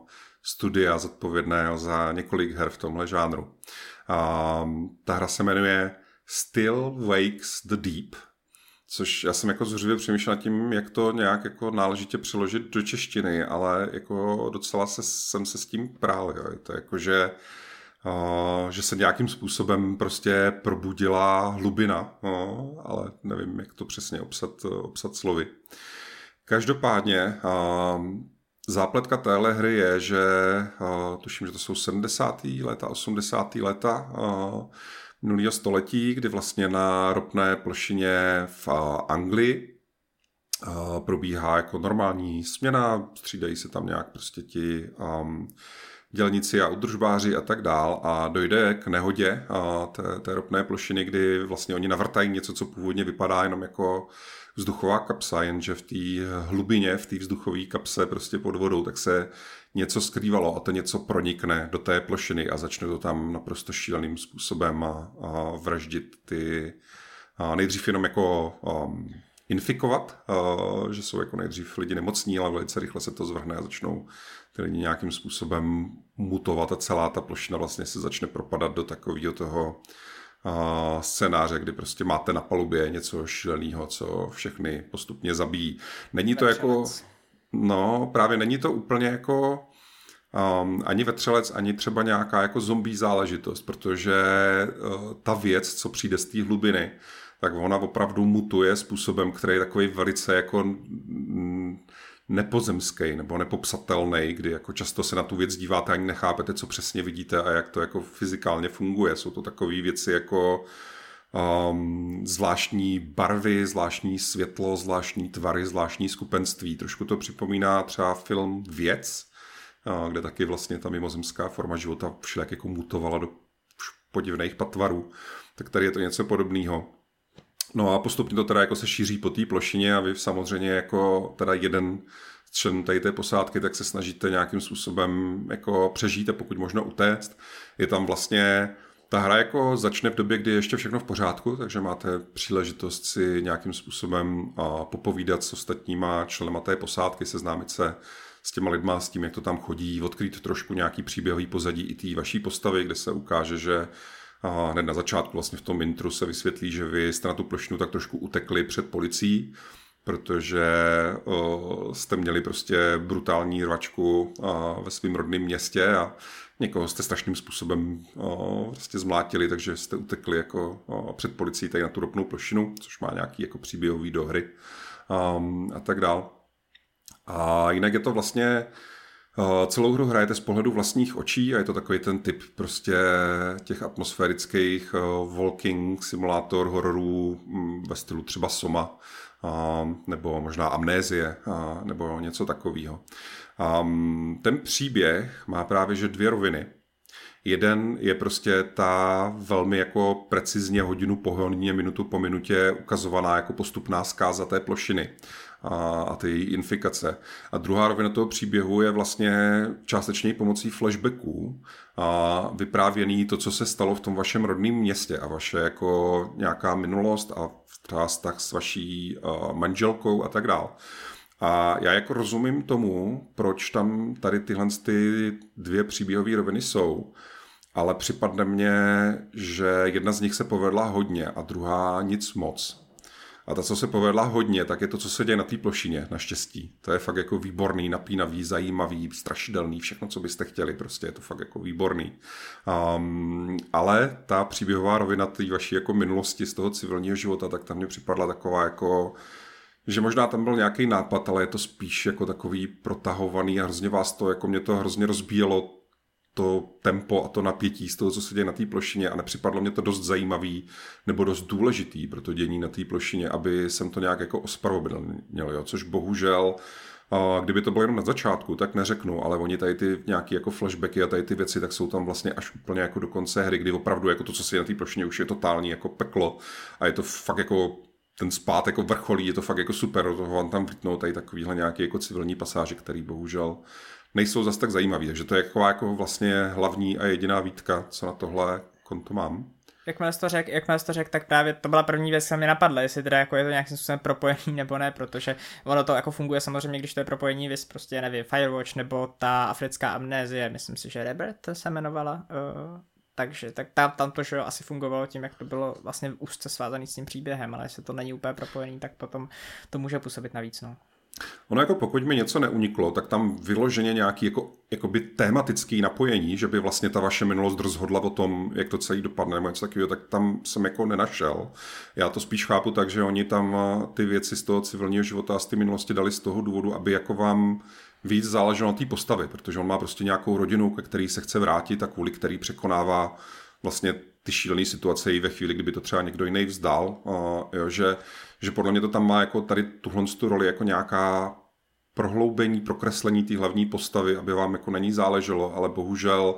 studia zodpovědného za několik her v tomhle žánru. A ta hra se jmenuje Still Wakes the Deep, což já jsem jako zuřivě přemýšlel nad tím, jak to nějak jako náležitě přeložit do češtiny, ale jako docela se, jsem se s tím prál. Jo. Je to jako, že, uh, že se nějakým způsobem prostě probudila hlubina, no, ale nevím, jak to přesně obsat, obsat slovy. Každopádně uh, zápletka téhle hry je, že uh, tuším, že to jsou sedmdesátá léta, osmdesátá léta uh, minulého století, kdy vlastně na ropné plošině v Anglii probíhá jako normální směna, střídají se tam nějak prostě ti um, dělníci a udržbáři a tak dál a dojde k nehodě a té, té ropné plošiny, kdy vlastně oni navrtají něco, co původně vypadá jenom jako vzduchová kapsa, jenže v té hlubině, v té vzduchové kapse prostě pod vodou, tak se něco skrývalo a to něco pronikne do té plošiny a začne to tam naprosto šíleným způsobem a, a vraždit ty a nejdřív jenom jako um, infikovat, uh, že jsou jako nejdřív lidi nemocní, ale velice rychle se to zvrhne a začnou ty lidi nějakým způsobem mutovat a celá ta plošina vlastně se začne propadat do takového toho uh, scénáře, kdy prostě máte na palubě něco šíleného, co všechny postupně zabíjí. Není to jako... No, právě není to úplně jako um, ani vetřelec, ani třeba nějaká jako zombie záležitost, protože uh, ta věc, co přijde z té hlubiny, tak ona opravdu mutuje způsobem, který je takový velice jako mm, nepozemský nebo nepopsatelný, kdy jako často se na tu věc díváte a ani nechápete, co přesně vidíte a jak to jako fyzikálně funguje. Jsou to takové věci jako Um, zvláštní barvy, zvláštní světlo, zvláštní tvary, zvláštní skupenství. Trošku to připomíná třeba film Věc, uh, kde taky vlastně ta mimozemská forma života všelijak jako mutovala do podivných patvarů. Tak tady je to něco podobného. No a postupně to teda jako se šíří po té plošině a vy samozřejmě jako teda jeden člen tady té posádky, tak se snažíte nějakým způsobem jako přežít a pokud možno utéct. Je tam vlastně ta hra jako začne v době, kdy je ještě všechno v pořádku, takže máte příležitost si nějakým způsobem popovídat s ostatníma členama té posádky, seznámit se s těma lidma, s tím, jak to tam chodí, odkrýt trošku nějaký příběhový pozadí i té vaší postavy, kde se ukáže, že hned na začátku vlastně v tom intru se vysvětlí, že vy jste na tu plošinu tak trošku utekli před policií, protože o, jste měli prostě brutální rvačku a, ve svém rodném městě a někoho jste strašným způsobem o, prostě zmlátili, takže jste utekli jako o, před policií tady na tu ropnou plošinu, což má nějaký jako příběhový dohry um, a tak dál. A jinak je to vlastně o, celou hru hrajete z pohledu vlastních očí a je to takový ten typ prostě těch atmosférických o, walking simulátor hororů m, ve stylu třeba Soma, a, nebo možná Amnézie, a, nebo něco takového. Um, ten příběh má právě že dvě roviny. Jeden je prostě ta velmi jako precizně hodinu po hodině, minutu po minutě ukazovaná jako postupná zkáza té plošiny a, a ty její infikace. A druhá rovina toho příběhu je vlastně částečně pomocí flashbacků a vyprávěný to, co se stalo v tom vašem rodném městě a vaše jako nějaká minulost a třeba vztah s vaší uh, manželkou a tak dál. A já jako rozumím tomu, proč tam tady tyhle ty dvě příběhové roviny jsou, ale připadne mně, že jedna z nich se povedla hodně a druhá nic moc. A ta, co se povedla hodně, tak je to, co se děje na té plošině, naštěstí. To je fakt jako výborný, napínavý, zajímavý, strašidelný, všechno, co byste chtěli, prostě je to fakt jako výborný. Um, ale ta příběhová rovina té vaší jako minulosti z toho civilního života, tak tam mě připadla taková jako... že možná tam byl nějaký nápad, ale je to spíš jako takový protahovaný a hrozně vás to, jako mě to hrozně rozbíjelo to tempo a to napětí z toho, co se děje na té plošině a nepřipadlo mě to dost zajímavý nebo dost důležitý pro to dění na té plošině, aby jsem to nějak jako ospravedlnil, jo, což bohužel, kdyby to bylo jenom na začátku, tak neřeknu, ale oni tady ty nějaký jako flashbacky a tady ty věci, tak jsou tam vlastně až úplně jako do konce hry, kdy opravdu jako to, co se děje na té plošině, už je totální jako peklo a je to fakt jako ten spát jako vrcholí, je to fakt jako super, toho vám tam vlítnou tady takovýhle nějaký jako civilní pasáže, který bohužel nejsou zas tak zajímavý, takže to je jako, jako vlastně hlavní a jediná výtka, co na tohle konto mám. jakmile jsi to řekl, jakmile jsi to řekl, tak právě to byla první věc, která mě napadla, jestli teda jako je to nějakým způsobem propojený nebo ne, protože ono to jako funguje samozřejmě, když to je propojení, vys prostě, nevím, Firewatch nebo ta africká amnézie, myslím si, že Rebirth se jmenovala, uh, takže tak tam, tam to, že jo, asi fungovalo tím, jak to bylo vlastně úzce svázaný s tím příběhem, ale jestli to není úplně propojený, tak potom to může působit navíc, no. Ono jako pokud mi něco neuniklo, tak tam vyloženě nějaký jako, jakoby tématický napojení, že by vlastně ta vaše minulost rozhodla o tom, jak to celý dopadne nebo něco takového, tak tam jsem jako nenašel. Já to spíš chápu tak, že oni tam ty věci z toho civilního života a z té minulosti dali z toho důvodu, aby jako vám víc záleželo na té postavy, protože on má prostě nějakou rodinu, ke který se chce vrátit a kvůli který překonává vlastně ty šílené situace i ve chvíli, kdyby to třeba někdo jiný vzdal, a, jo, že, že podle mě to tam má jako tady tuhle tu roli jako nějaká prohloubení, prokreslení té hlavní postavy, aby vám jako na ní záleželo, ale bohužel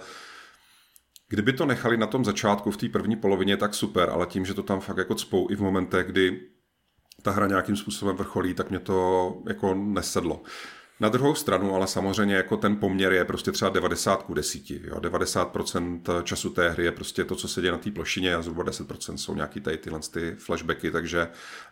kdyby to nechali na tom začátku v té první polovině, tak super, ale tím, že to tam fakt jako cpou i v momentech, kdy ta hra nějakým způsobem vrcholí, tak mě to jako nesedlo. Na druhou stranu, ale samozřejmě jako ten poměr je prostě třeba devadesát ku deseti. Jo? devadesát procent času té hry je prostě to, co se děje na té plošině a zhruba deset procent jsou nějaký tady tyhle ty flashbacky, takže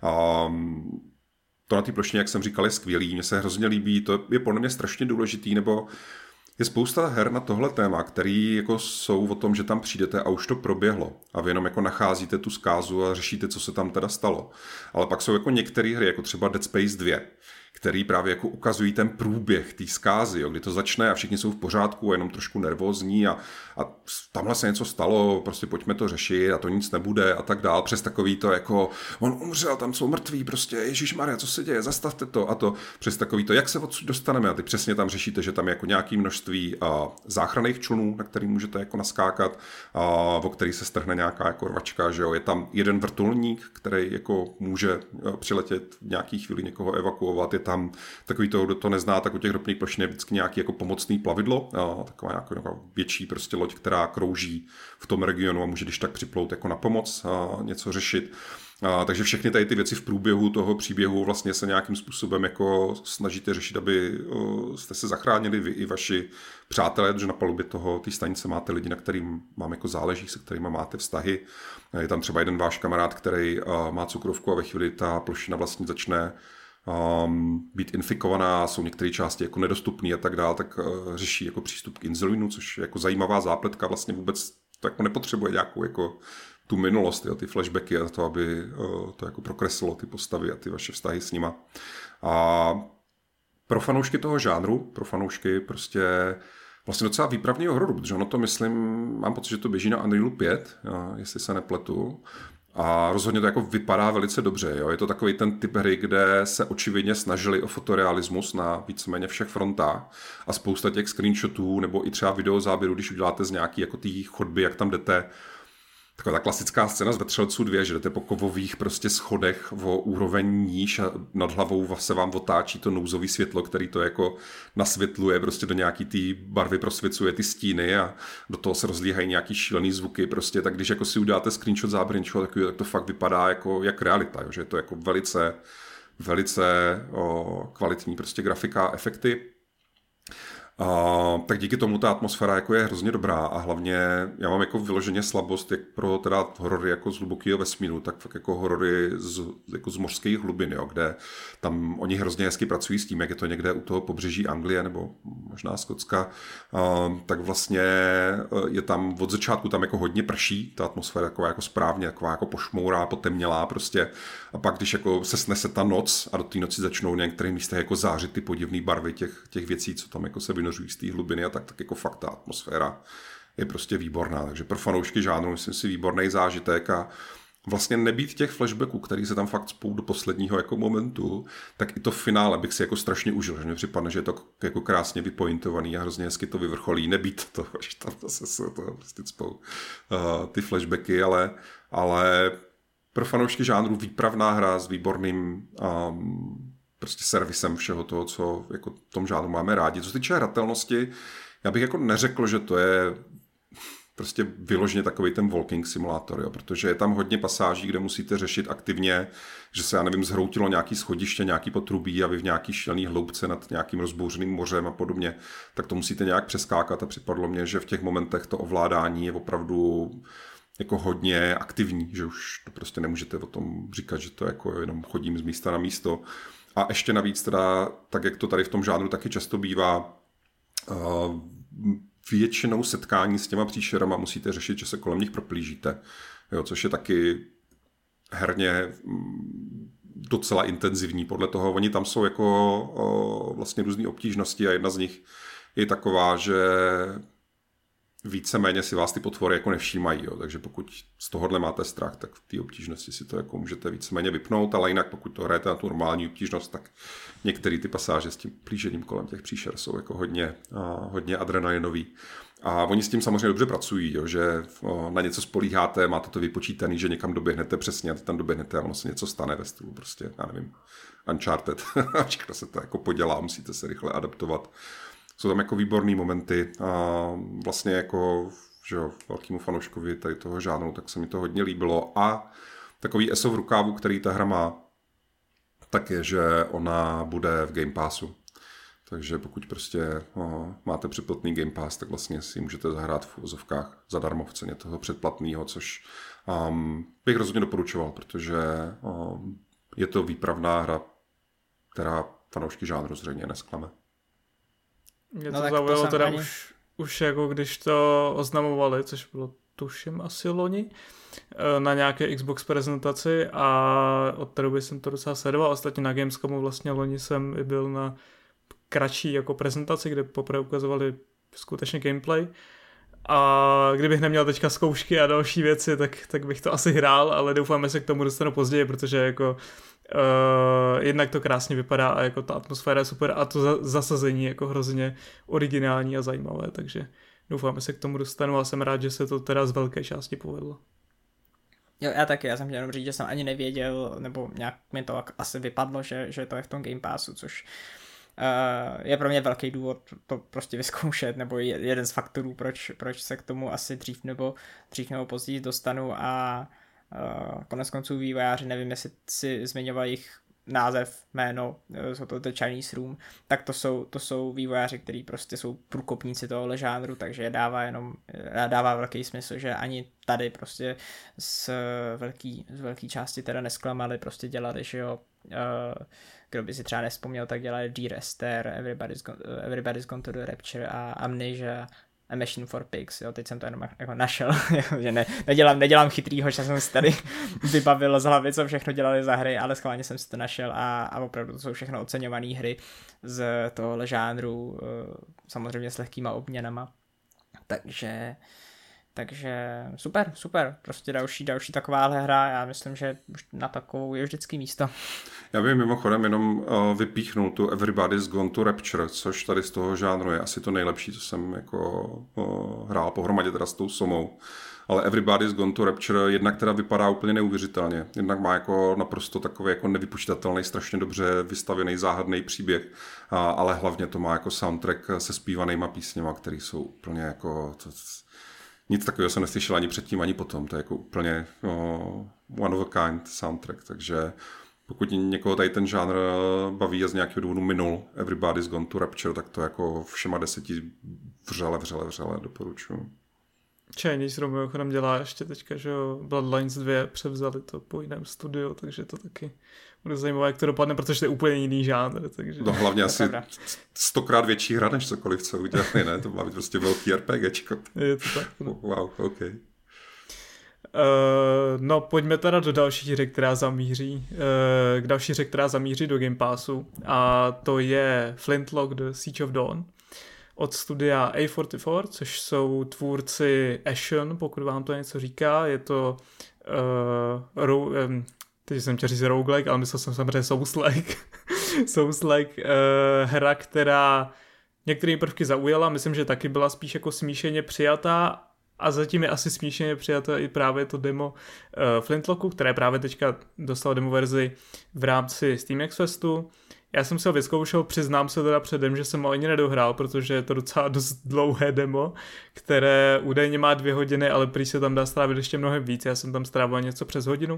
um, to na té plošině, jak jsem říkal, je skvělý, mně se hrozně líbí, to je podle mě strašně důležitý, nebo je spousta her na tohle téma, který jako jsou o tom, že tam přijdete a už to proběhlo a vy jenom jako nacházíte tu zkázu a řešíte, co se tam teda stalo. Ale pak jsou jako některé hry, jako třeba Dead Space dva, který právě jako ukazují ten průběh té zkázy, jo, kdy to začne a všichni jsou v pořádku a jenom trošku nervózní a, a tamhle se něco stalo, prostě pojďme to řešit a to nic nebude a tak dál, přes takový to jako on umřel, tam jsou mrtví, prostě ježišmarja, co se děje, zastavte to a to, přes takový to, jak se odsud dostaneme a ty přesně tam řešíte, že tam je jako nějaký množství a, záchranných člunů, na který můžete jako naskákat, a, o který se strhne nějaká jako rvačka, že jo, je tam jeden vrtulník, který jako může přiletět v nějaký chvíli někoho evakuovat, je tam takový to, kdo to nezná, tak u těch ropných plošin je vždycky nějaký jako pomocný plavidlo, a taková nějaká, nějaká větší prostě loď, která krouží v tom regionu a může když tak připlout jako na pomoc a něco řešit. A, takže všechny tady ty věci v průběhu toho příběhu vlastně se nějakým způsobem jako snažíte řešit, aby o, jste se zachránili vy i vaši přátelé, protože na palubě toho té stanice máte lidi, na kterým vám jako záleží, se kterými máte vztahy. Je tam třeba jeden váš kamarád, který a, má cukrovku a ve chvíli ta plošina vlastně začne Um, být infikovaná, jsou některé části jako nedostupné a tak dále, tak uh, řeší jako přístup k inzulínu, což je jako zajímavá zápletka, vlastně vůbec to jako nepotřebuje nějakou jako tu minulost, jo, ty flashbacky a to, aby uh, to jako prokreslilo ty postavy a ty vaše vztahy s nima. A pro fanoušky toho žánru, pro fanoušky prostě vlastně docela výpravný hororu, protože ono to myslím, mám pocit, že to běží na Unrealu pět, jo, jestli se nepletu. A rozhodně to jako vypadá velice dobře. Jo? Je to takový ten typ hry, kde se očividně snažili o fotorealismus na víceméně všech frontách a spousta těch screenshotů nebo i třeba videozáběrů, když uděláte z nějaký jako tý chodby, jak tam jdete. Taková ta klasická scéna z Vetřelců dva, že jdete po kovových prostě schodech o úroveň níž a nad hlavou se vám otáčí to nouzový světlo, který to jako nasvětluje, prostě do nějaký té barvy prosvěcuje ty stíny a do toho se rozlíhají nějaký šílený zvuky, prostě tak když jako si uděláte screenshot záběr něčeho takového, tak to fakt vypadá jako jak realita, jo? Že je to jako velice, velice o, kvalitní prostě grafika a efekty. Uh, tak díky tomu ta atmosféra jako je hrozně dobrá a hlavně já mám jako vyloženě slabost jak pro teda horory jako z hlubokého vesmíru, tak fakt jako horory z, jako z mořských hlubin, jo, kde tam oni hrozně hezky pracují s tím, jak je to někde u toho pobřeží Anglie nebo možná Skotska, uh, tak vlastně je tam od začátku tam jako hodně prší, ta atmosféra taková jako správně, taková jako pošmourá, potemnělá prostě a pak když jako se snese ta noc a do té noci začnou některé místech jako zářit ty podivné barvy těch, těch věcí, co tam jako se vynořují z té hlubiny a tak, tak jako fakt ta atmosféra je prostě výborná. Takže pro fanoušky žánru myslím si výborný zážitek a vlastně nebýt těch flashbacků, který se tam fakt spou do posledního jako momentu, tak i to finále bych si jako strašně užil, že mi připadne, že je to jako krásně vypointovaný a hrozně hezky to vyvrcholí, nebýt to, že tam zase se to prostě spou uh, ty flashbacky, ale, ale pro fanoušky žánru výpravná hra s výborným um, prostě servisem všeho toho, co jako v tom žánru máme rádi. Co se týče hratelnosti, já bych jako neřekl, že to je prostě vyloženě takový ten walking simulátor, jo, protože je tam hodně pasáží, kde musíte řešit aktivně, že se, já nevím, zhroutilo nějaký schodiště, nějaký potrubí a vy v nějaký šílený hloubce nad nějakým rozbouřeným mořem a podobně, tak to musíte nějak přeskákat a připadlo mě, že v těch momentech to ovládání je opravdu jako hodně aktivní, že už to prostě nemůžete o tom říkat, že to jako jenom chodím z místa na místo. A ještě navíc teda, tak jak to tady v tom žánru taky často bývá, většinou setkání s těma příšerama musíte řešit, že se kolem nich proplížíte, jo, což je taky herně docela intenzivní podle toho. Oni tam jsou jako o, vlastně různý obtížnosti a jedna z nich je taková, že víceméně si vás ty potvory jako nevšímají, jo. Takže pokud z tohohle máte strach, tak v té obtížnosti si to jako můžete víceméně vypnout, ale jinak pokud to hrajete na tu normální obtížnost, tak některé ty pasáže s tím plížením kolem těch příšer jsou jako hodně, hodně adrenalinový. A oni s tím samozřejmě dobře pracují, jo, že na něco spolíháte, máte to vypočítaný, že někam doběhnete přesně a tam doběhnete a ono se něco stane ve stylu prostě, já nevím, Uncharted. A všechno se to jako podělá, musíte se rychle adaptovat. Jsou tam jako výborný momenty a vlastně jako, že jo, velkýmu fanouškovi tady toho žánru, tak se mi to hodně líbilo. A takový eso v rukávu, který ta hra má, tak je, že ona bude v Game Passu. Takže pokud prostě no, máte předplatný Game Pass, tak vlastně si můžete zahrát v uvozovkách zadarmo v ceně toho předplatného, což um, bych rozhodně doporučoval, protože um, je to výpravná hra, která fanoušky žánru zřejmě nesklame. Mě no to zaujalo teda ani... už, už jako když to oznamovali, což bylo tuším asi loni, na nějaké Xbox prezentaci a od té doby jsem to docela sledoval. Ostatně na Gamescomu vlastně loni jsem i byl na kratší jako prezentaci, kde poprvé ukazovali skutečně gameplay. A kdybych neměl teďka zkoušky a další věci, tak, tak bych to asi hrál, ale doufám, že se k tomu dostanu později, protože jako uh, jednak to krásně vypadá a jako ta atmosféra je super a to za, zasazení jako hrozně originální a zajímavé, takže doufám, že se k tomu dostanu a jsem rád, že se to teda z velké části povedlo. Jo, já taky, já jsem chtěl jenom říct, že jsem ani nevěděl, nebo nějak mi to asi vypadlo, že, že to je v tom Game Passu, což Uh, je pro mě velký důvod to prostě vyzkoušet, nebo jeden z faktorů, proč, proč se k tomu asi dřív nebo, dřív nebo později dostanu a uh, konec konců vývojáři, nevím, jestli si zmiňoval jejich název, jméno, jsou to The Chinese Room, tak to jsou, to jsou vývojáři, kteří prostě jsou průkopníci tohohle žánru, takže dává jenom, dává velký smysl, že ani tady prostě z velký, z velký části teda nesklamali, prostě dělali, že jo, uh, kdo by si třeba nespomněl, tak dělali Dear Esther, Everybody's Gone, Everybody's Gone to the Rapture a Amnesia a Machine for Pigs, jo, teď jsem to jenom jako našel, že ne, nedělám, nedělám chytrýho, že jsem si tady vybavil z hlavy, co všechno dělali za hry, ale schválně jsem si to našel a, a opravdu to jsou všechno oceňované hry z tohohle žánru, samozřejmě s lehkýma obměnama, takže Takže super, super, prostě další, další takováhle hra, já myslím, že už na takovou je vždycky místo. Já bych mimochodem jenom uh, vypíchnul tu Everybody's Gone to Rapture, což tady z toho žánru je asi to nejlepší, co jsem jako uh, hrál pohromadě teda s tou Somou. Ale Everybody's Gone to Rapture jednak teda vypadá úplně neuvěřitelně, jednak má jako naprosto takový jako nevypočítatelný, strašně dobře vystavěný záhadný příběh, a, ale hlavně to má jako soundtrack se zpívanýma písněma, které jsou úplně jako... To, nic takového jsem neslyšel ani předtím, ani potom. To je jako úplně oh, one of a kind soundtrack, takže pokud někoho tady ten žánr baví a z nějakého důvodu minul Everybody's Gone to Rapture, tak to jako všema deseti vřele, vřele, vřele doporučuji. Chinese Room mimochodem dělá ještě teďka, že jo, Bloodlines dva převzali to po jiném studiu, takže to taky bude zajímavé, jak to dopadne, protože to je úplně jiný žánr. Takže... No hlavně asi stokrát větší hra, než cokoliv, co udělali, ne? To má být prostě velký RPGčko. Je to tak. No. Wow, ok. Uh, no, pojďme teda do další hry, která zamíří, uh, k další hře, která zamíří do Game Passu a to je Flintlock The Siege of Dawn od studia A čtyřicet čtyři, což jsou tvůrci Ashen, pokud vám to něco říká. Je to uh, ro, um, teď jsem chtěl říct roguelike, ale myslel jsem samozřejmě Souls-like. Souls-like uh, hra, která některé prvky zaujala, myslím, že taky byla spíš jako smíšeně přijatá a zatím je asi smíšeně přijatá i právě to demo uh, Flintlocku, které právě teďka dostalo demo verzi v rámci Steam Next Festu. Já jsem se ho vyzkoušel, přiznám se teda předem, že jsem ho ani nedohrál, protože je to docela dost dlouhé demo, které údajně má dvě hodiny, ale prý se tam dá strávit ještě mnohem víc, já jsem tam strávil něco přes hodinu.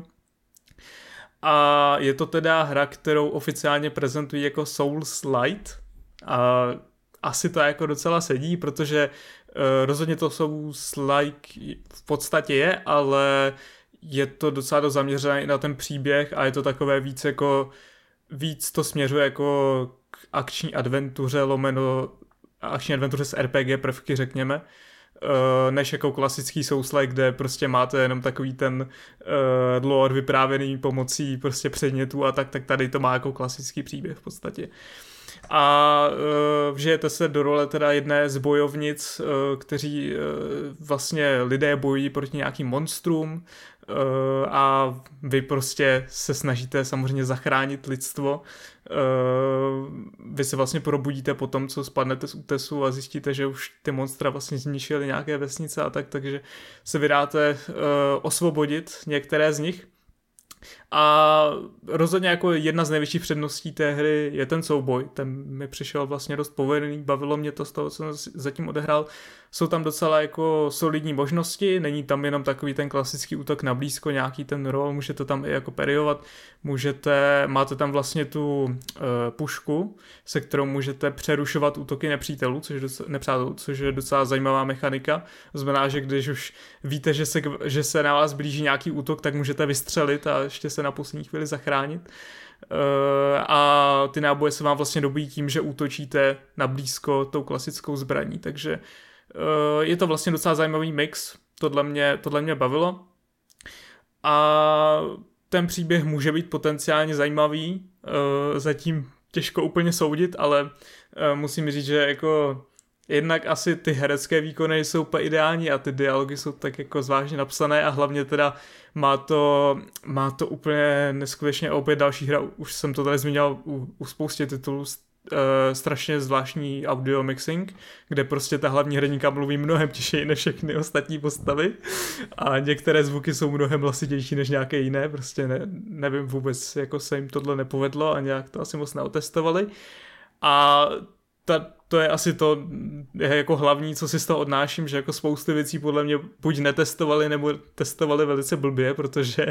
A je to teda hra, kterou oficiálně prezentují jako Souls Light a asi to jako docela sedí, protože rozhodně to jsou like v podstatě je, ale je to docela dost zaměřené i na ten příběh a je to takové víc jako, víc to směřuje jako k akční adventuře, lomeno akční adventuře s R P G prvky, řekněme, než jako klasický Souls-like, kde prostě máte jenom takový ten uh, lore vyprávěný pomocí prostě předmětů a tak, tak tady to má jako klasický příběh v podstatě. A uh, vžijete se do role teda jedné z bojovnic, uh, kteří uh, vlastně lidé bojují proti nějakým monstrům uh, a vy prostě se snažíte samozřejmě zachránit lidstvo. Uh, vy se vlastně probudíte po tom, co spadnete z útesu a zjistíte, že už ty monstra vlastně zničily nějaké vesnice a tak, takže se vydáte uh, osvobodit některé z nich. A rozhodně jako jedna z největších předností té hry je ten souboj. Ten mi přišel vlastně dost povedený, bavilo mě to z toho, co jsem zatím odehrál. Jsou tam docela jako solidní možnosti, není tam jenom takový ten klasický útok na blízko, nějaký ten roll, můžete tam i jako periovat, můžete, máte tam vlastně tu uh, pušku, se kterou můžete přerušovat útoky nepřítelů, což je docela, nepřátelů, což je docela zajímavá mechanika. To znamená, že když už víte, že se, že se na vás blíží nějaký útok, tak můžete vystřelit a ještě se na poslední chvíli zachránit. Uh, a ty náboje se vám vlastně dobijí tím, že útočíte na blízko tou klasickou zbraní, takže uh, je to vlastně docela zajímavý mix, tohle mě, tohle mě bavilo a ten příběh může být potenciálně zajímavý, uh, zatím těžko úplně soudit, ale uh, musím říct, že jako jednak asi ty herecké výkony jsou úplně ideální a ty dialogy jsou tak jako zvláštně napsané a hlavně teda má to, má to úplně neskutečně opět další hra, už jsem to tady zmínil u, u spoustě titulů, uh, strašně zvláštní audio mixing, kde prostě ta hlavní hrdinka mluví mnohem těžší než všechny ostatní postavy a některé zvuky jsou mnohem hlasitější než nějaké jiné, prostě ne, nevím vůbec, jako se jim tohle nepovedlo a nějak to asi moc neotestovali a ta, to je asi to je jako hlavní, co si z toho odnáším, že jako spousty věcí podle mě buď netestovali, nebo testovali velice blbě, protože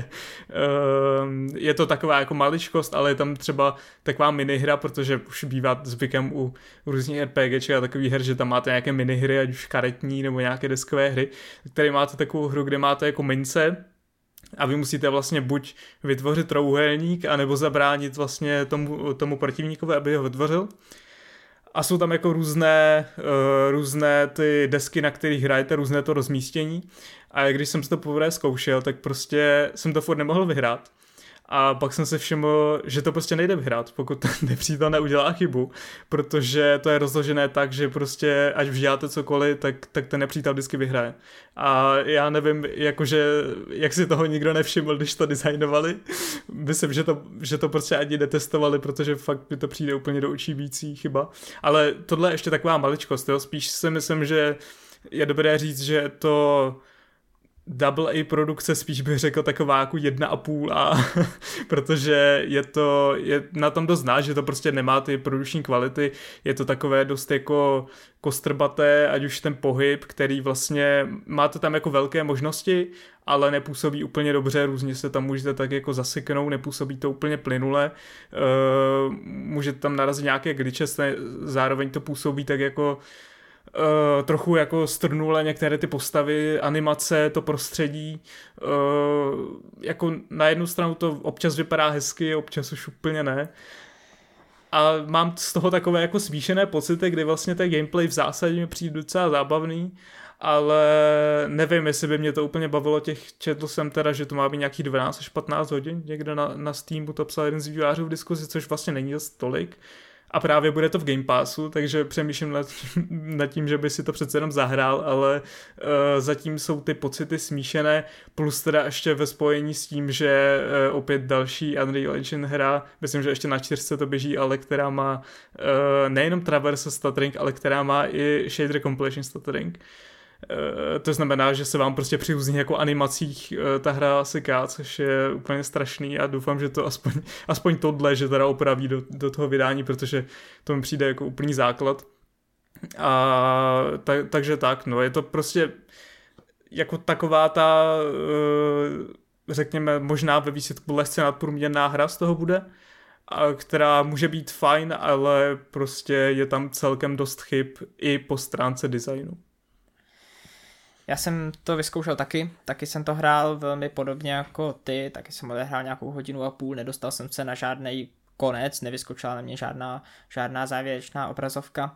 uh, je to taková jako maličkost, ale je tam třeba taková minihra, protože už bývá zvykem u, u různých RPGček a takových her, že tam máte nějaké minihry, ať už karetní nebo nějaké deskové hry, které máte takovou hru, kde máte jako mince, a vy musíte vlastně buď vytvořit trouhelník, anebo zabránit vlastně tomu, tomu protivníkovi, aby ho vytvořil. A jsou tam jako různé, uh, různé ty desky, na kterých hrajete, různé to rozmístění. A když jsem si to poprvé zkoušel, tak prostě jsem to furt nemohl vyhrát. A pak jsem se všiml, že to prostě nejde vyhrát, pokud ten nepřítel neudělá chybu, protože to je rozložené tak, že prostě ať už děláte cokoliv, tak, tak ten nepřítel vždycky vyhraje. A já nevím, jakože, jak si toho nikdo nevšiml, když to designovali. Myslím, že to, že to prostě ani netestovali, protože fakt mi to přijde úplně do očí vící chyba. Ale tohle je ještě taková maličkost, jo? Spíš si myslím, že je dobré říct, že to double A produkce, spíš bych řekl taková jako jedna a půl A, protože je to, je na tom dost znát, že to prostě nemá ty produkční kvality, je to takové dost jako kostrbaté, ať už ten pohyb, který vlastně, máte tam jako velké možnosti, ale nepůsobí úplně dobře, různě se tam můžete tak jako zaseknout, nepůsobí to úplně plynule, uh, můžete tam narazit nějaké glitche, zároveň to působí tak jako Uh, trochu jako strnule některé ty postavy, animace, to prostředí, uh, jako na jednu stranu to občas vypadá hezky, občas už úplně ne. A mám z toho takové jako smíšené pocity, kdy vlastně ten gameplay v zásadě mi přijde docela zábavný, ale nevím, jestli by mě to úplně bavilo těch, četl jsem teda, že to má být nějaký dvanáct až patnáct hodin, někde na, na Steamu to psal jeden z vývojářů v diskuzi, což vlastně není dost tolik. A právě bude to v Game Passu, takže přemýšlím nad tím, nad tím že by si to přece jenom zahrál, ale uh, zatím jsou ty pocity smíšené, plus teda ještě ve spojení s tím, že uh, opět další Unreal Engine hra, myslím, že ještě na čtyřce to běží, ale která má uh, nejenom Traverse Stuttering, ale která má i Shader Completion Stuttering. Uh, to znamená, že se vám prostě při různých jako animacích uh, ta hra seká, což je úplně strašný a doufám, že to aspoň, aspoň tohle, že teda opraví do, do toho vydání, protože to mi přijde jako úplný základ. A ta, takže tak, no je to prostě jako taková ta, uh, řekněme, možná ve výsledku lehce nadprůměrná hra z toho bude, a která může být fajn, ale prostě je tam celkem dost chyb i po stránce designu. Já jsem to vyzkoušel taky, taky jsem to hrál velmi podobně jako ty, taky jsem odehrál nějakou hodinu a půl, nedostal jsem se na žádnej konec, nevyskočila na mě žádná, žádná závěrečná obrazovka.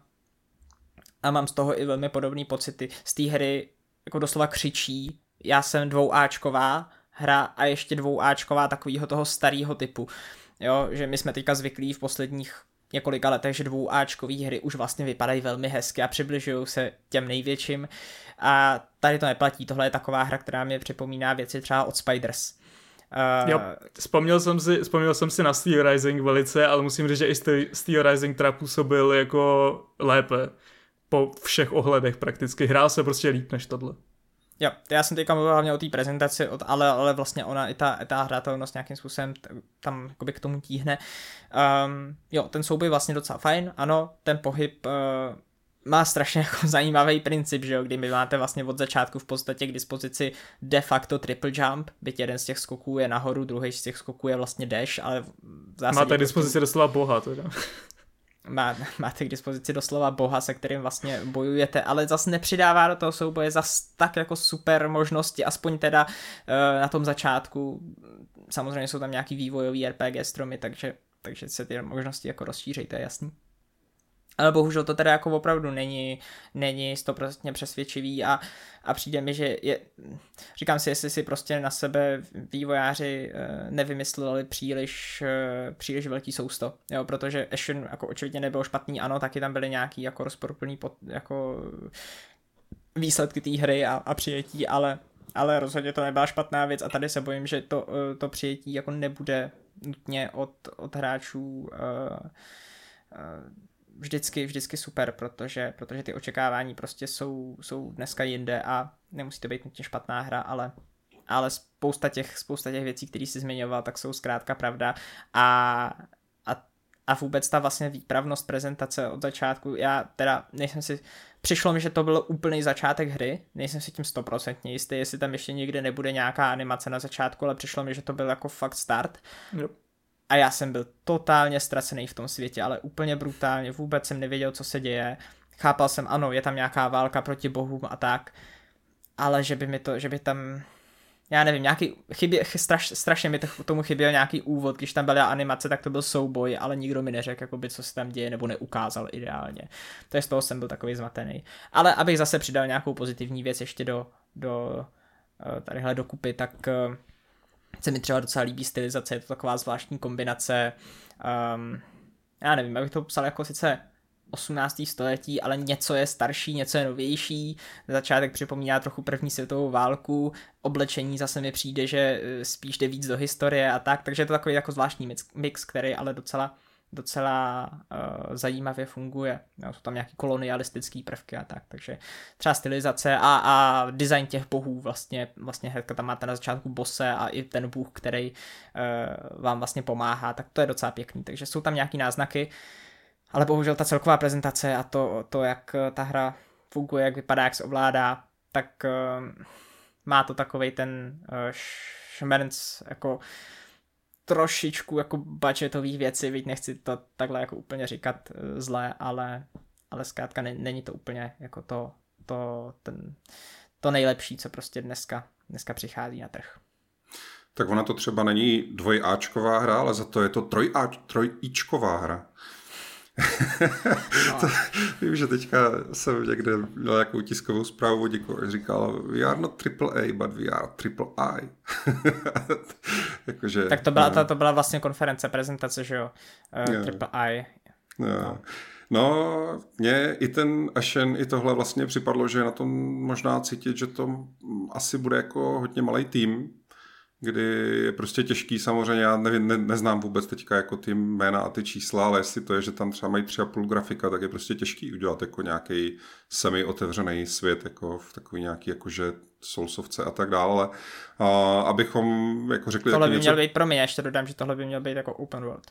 A mám z toho i velmi podobné pocity. Z té hry jako doslova křičí, já jsem dvouáčková hra a ještě dvouáčková takového toho starého typu. Jo, že my jsme teďka zvyklí v posledních několika letech, že dvouáčkový hry už vlastně vypadají velmi hezky a přibližují se těm největším. A tady to neplatí, tohle je taková hra, která mi připomíná věci třeba od Spiders. Uh, jo, vzpomněl jsem si, vzpomněl jsem si na Steel Rising velice, ale musím říct, že i Steel Rising teda působil jako lépe po všech ohledech prakticky. Hrál se prostě líp než tohle. Jo, já jsem teďka mluvil hlavně o té prezentaci, od, ale, ale vlastně ona i ta, i ta hratelnost nějakým způsobem t- tam jakoby k tomu tíhne. Um, jo, ten souboj vlastně docela fajn, ano, ten pohyb uh, má strašně jako zajímavý princip, že jo, kdy my máte vlastně od začátku v podstatě k dispozici de facto triple jump, byť jeden z těch skoků je nahoru, druhý z těch skoků je vlastně dash, ale v zásadě... Máte k dispozici prostě... doslova boha, teda. Má, máte k dispozici doslova boha, se kterým vlastně bojujete, ale zas nepřidává do toho souboje zas tak jako super možnosti, aspoň teda uh, na tom začátku. Samozřejmě jsou tam nějaký vývojový R P G stromy, takže, takže se ty možnosti jako rozšíří, to je jasný. Ale bohužel to teda jako opravdu není, není sto procent přesvědčivý a, a přijde mi, že je, říkám si, jestli si prostě na sebe vývojáři nevymysleli příliš, příliš velký sousto, jo, protože Ashen jako očividně nebylo špatný, ano, taky tam byly nějaký jako rozporuplný pod, jako výsledky té hry a, a přijetí, ale, ale rozhodně to nebyla špatná věc a tady se bojím, že to, to přijetí jako nebude nutně od, od hráčů uh, uh, vždycky, vždycky super, protože, protože ty očekávání prostě jsou, jsou dneska jinde a nemusí to být nutně špatná hra, ale, ale spousta těch, spousta těch věcí, které jsi zmiňoval, tak jsou zkrátka pravda a, a, a vůbec ta vlastně výpravnost prezentace od začátku, já teda nejsem si, přišlo mi, že to byl úplný začátek hry, nejsem si tím stoprocentně jistý, jestli tam ještě někde nebude nějaká animace na začátku, ale přišlo mi, že to byl jako fakt start. Yep. A já jsem byl totálně ztracený v tom světě, ale úplně brutálně, vůbec jsem nevěděl, co se děje. Chápal jsem, ano, je tam nějaká válka proti bohům a tak, ale že by mi to, že by tam, já nevím, nějaký, chybě, straš, strašně mi tomu chyběl nějaký úvod, když tam byla animace, tak to byl souboj, ale nikdo mi neřekl, jakoby, co se tam děje, nebo neukázal ideálně. Takže z toho jsem byl takový zmatený. Ale abych zase přidal nějakou pozitivní věc ještě do, do tadyhle dokupy, tak se mi třeba docela líbí stylizace, je to taková zvláštní kombinace, um, já nevím, abych to psal jako sice osmnácté století, ale něco je starší, něco je novější, začátek připomíná trochu první světovou válku, oblečení zase mi přijde, že spíš jde víc do historie a tak, takže je to takový jako zvláštní mix, mix který ale docela docela uh, zajímavě funguje. Jo, jsou tam nějaký kolonialistický prvky a tak, takže třeba stylizace a, a design těch bohů vlastně, vlastně hnedka tam máte na začátku bose a i ten bůh, který uh, vám vlastně pomáhá, tak to je docela pěkný, takže jsou tam nějaký náznaky, ale bohužel ta celková prezentace a to, to jak ta hra funguje, jak vypadá, jak se ovládá, tak uh, má to takovej ten uh, šmerc jako trošičku jako budgetových věcí, víc nechci to takhle jako úplně říkat zlé, ale, ale zkrátka ne, není to úplně jako to, to, ten, to nejlepší, co prostě dneska, dneska přichází na trh. Tak ona to třeba není dvojáčková hra, ale za to je to trojáč, trojíčková hra. No. To, vím, že teďka jsem někde měl nějakou tiskovou zprávu od někoho, říkal, we are not triple A, but we are triple I. Jakože, tak to byla, to, to byla vlastně konference, prezentace, že jo? Uh, yeah. Triple I. Yeah. No. No, mně i ten Ashen, i tohle vlastně připadlo, že na tom možná cítit, že to asi bude jako hodně malý tým, kdy je prostě těžký, samozřejmě já nevím, ne, neznám vůbec teďka jako ty jména a ty čísla, ale jestli to je, že tam třeba mají tři a půl grafika, tak je prostě těžký udělat jako nějaký semi-otevřený svět, jako v takový nějaký jakože soulsovce a tak dále, ale a, abychom jako řekli... Tohle by něco... měl být, pro mě ještě dodám, že tohle by měl být jako open world.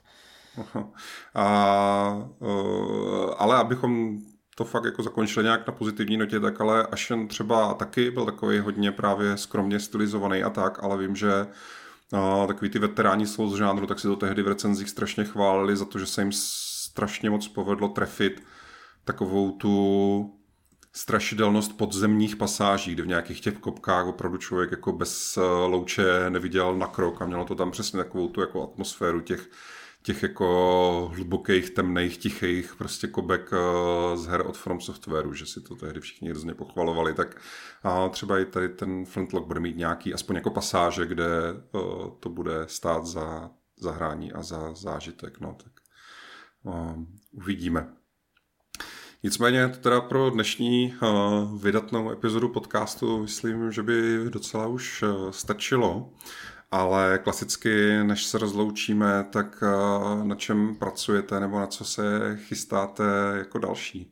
A, uh, ale abychom to fakt jako zakončili nějak na pozitivní notě, tak ale Ashen třeba taky byl takový hodně právě skromně stylizovaný a tak, ale vím, že uh, takový ty veteráni Souls žánru, tak si to tehdy v recenzích strašně chválili za to, že se jim strašně moc povedlo trefit takovou tu strašidelnost podzemních pasáží, kde v nějakých těch kopkách opravdu člověk jako bez louče neviděl na krok a mělo to tam přesně takovou tu jako atmosféru těch, těch jako hlubokých, temných, tichých prostě kobek z her od From Softwareu, že si to tehdy všichni hrozně pochvalovali, tak a třeba i tady ten Flintlock bude mít nějaký aspoň jako pasáže, kde to bude stát za zahrání a za zážitek, no tak um, uvidíme. Nicméně to teda pro dnešní uh, vydatnou epizodu podcastu myslím, že by docela už uh, stačilo, ale klasicky, než se rozloučíme, tak uh, na čem pracujete nebo na co se chystáte jako další?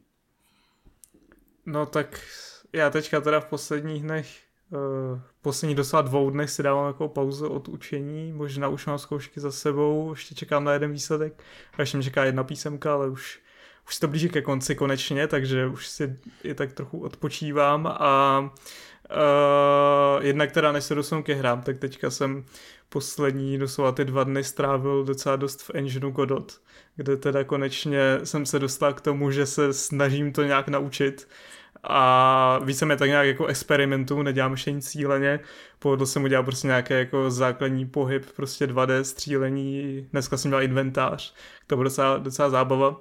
No tak já teďka teda v posledních dnech, uh, posledních docela dvou dnech si dávám jako pauzu od učení, možná už mám zkoušky za sebou, ještě čekám na jeden výsledek a ještě mě čeká jedna písemka, ale už Už se to blíží ke konci konečně, takže už si i tak trochu odpočívám a uh, jednak teda než se dostanu ke hrám, tak teďka jsem poslední doslova ty dva dny strávil docela dost v engineu Godot, kde teda konečně jsem se dostal k tomu, že se snažím to nějak naučit a víc jsem je tak nějak jako experimentu, nedělám ještě nic cíleně, pohodl jsem udělal prostě nějaké jako základní pohyb, prostě dva dé střílení, dneska jsem měl inventář, to bylo docela, docela zábava.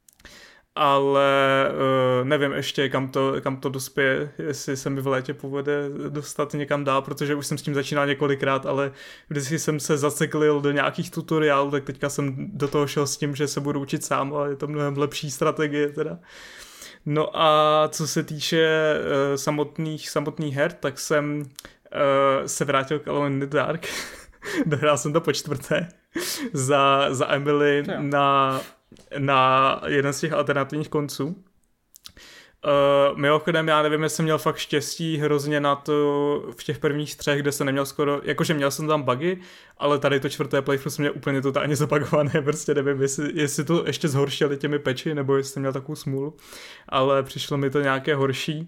Ale uh, nevím ještě, kam to, kam to dospěje, jestli se mi v létě povede dostat někam dál, protože už jsem s tím začínal několikrát, ale vždycky jsem se zaceklil do nějakých tutoriálů, tak teďka jsem do toho šel s tím, že se budu učit sám, ale je to mnohem lepší strategie teda. No a co se týče uh, samotných, samotných her, tak jsem uh, se vrátil k Alone in the Dark. Dohrál jsem to po čtvrté za, za Emily na... na jeden z těch alternativních konců. Uh, mimochodem, já nevím, jestli jsem měl fakt štěstí hrozně na to v těch prvních třech, kde jsem neměl skoro, jakože měl jsem tam bugy, ale tady to čtvrté playthrough jsem měl úplně totálně zabugované, prostě nevím, jestli, jestli to ještě zhoršili těmi peči, nebo jestli jsem měl takovou smůlu, ale přišlo mi to nějaké horší.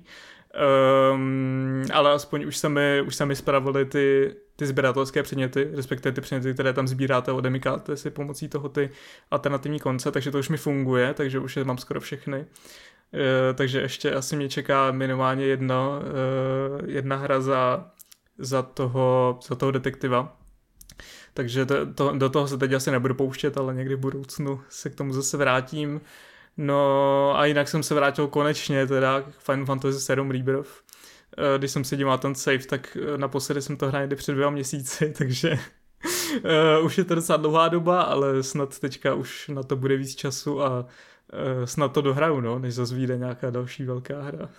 Um, ale aspoň už se mi, už se mi spravily ty, ty sběratelské předměty, respektive ty předměty, které tam sbíráte, odemykáte si pomocí toho ty alternativní konce, takže to už mi funguje, takže už je mám skoro všechny. Uh, takže ještě asi mě čeká minimálně jedno, uh, jedna hra za, za, toho, za toho detektiva. Takže to, to, do toho se teď asi nebudu pouštět, ale někdy v budoucnu se k tomu zase vrátím. No a jinak jsem se vrátil konečně teda k Final Fantasy sedm Rebirth. Když jsem si díval ten save, tak naposledy jsem to hrál někdy před dvěma měsíci, takže uh, už je to docela dlouhá doba, ale snad teďka už na to bude víc času a uh, snad to dohraju, no, než zase vyjde nějaká další velká hra.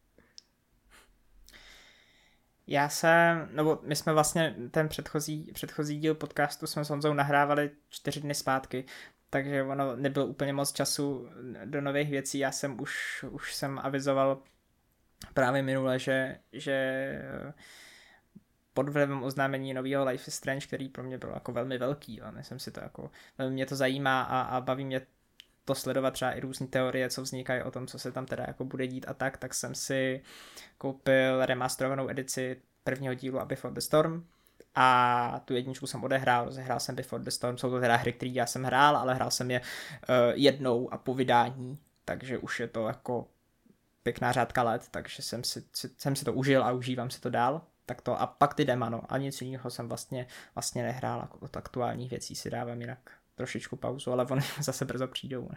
Já jsem, nebo my jsme vlastně ten předchozí, předchozí díl podcastu jsme s Honzou nahrávali čtyři dny zpátky, takže ono nebylo úplně moc času do nových věcí. Já jsem už, už jsem avizoval právě minule, že, že pod vlivem oznámení nového Life is Strange, který pro mě byl jako velmi velký, a jsem si to jako, velmi mě to zajímá a, a baví mě to sledovat třeba i různé teorie, co vznikají o tom, co se tam teda jako bude dít a tak, tak jsem si koupil remasterovanou edici prvního dílu a Before the Storm a tu jedničku jsem odehrál, rozehrál jsem Before the Storm, jsou to teda hry, které já jsem hrál, ale hrál jsem je uh, jednou a po vydání, takže už je to jako pěkná řádka let, takže jsem si, jsem si to užil a užívám si to dál. Tak to, a pak ty dema, no, a nic jiného jsem vlastně, vlastně nehrál, jako od aktuálních věcí si dávám jinak trošičku pauzu, ale oni zase brzo přijdou.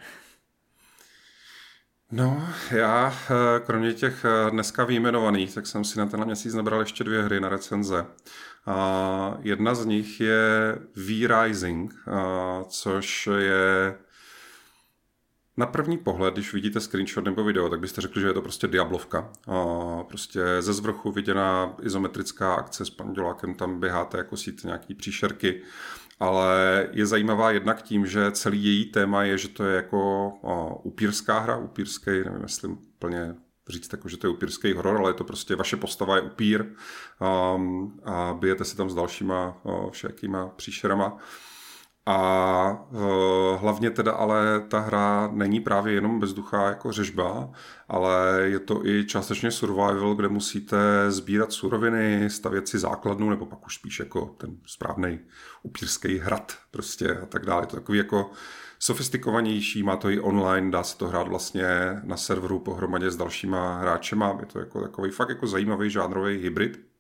No, já kromě těch dneska vyjmenovaných, tak jsem si na tenhle měsíc nabral ještě dvě hry na recenze. A jedna z nich je V-Rising, což je na první pohled, když vidíte screenshot nebo video, tak byste řekli, že je to prostě Diablovka. A prostě ze zvrchu viděná izometrická akce s pandělákem, tam běháte jako síte nějaký příšerky. Ale je zajímavá jednak tím, že celý její téma je, že to je jako o, upírská hra, upírský, nevím, jestli úplně říct, jako, že to je upírský horor, ale je to prostě, vaše postava je upír um, a bijete si tam s dalšíma o, všakýma příšerama. A uh, hlavně teda ale ta hra není právě jenom bezduchá jako řežba, ale je to i částečně survival, kde musíte sbírat suroviny, stavět si základnu, nebo pak už spíš jako ten správnej upírský hrad prostě a tak dále. Je to takový jako sofistikovanější, má to i online, dá se to hrát vlastně na serveru pohromadě s dalšíma hráčema. Je to jako takový fakt jako zajímavý žánrový hybrid.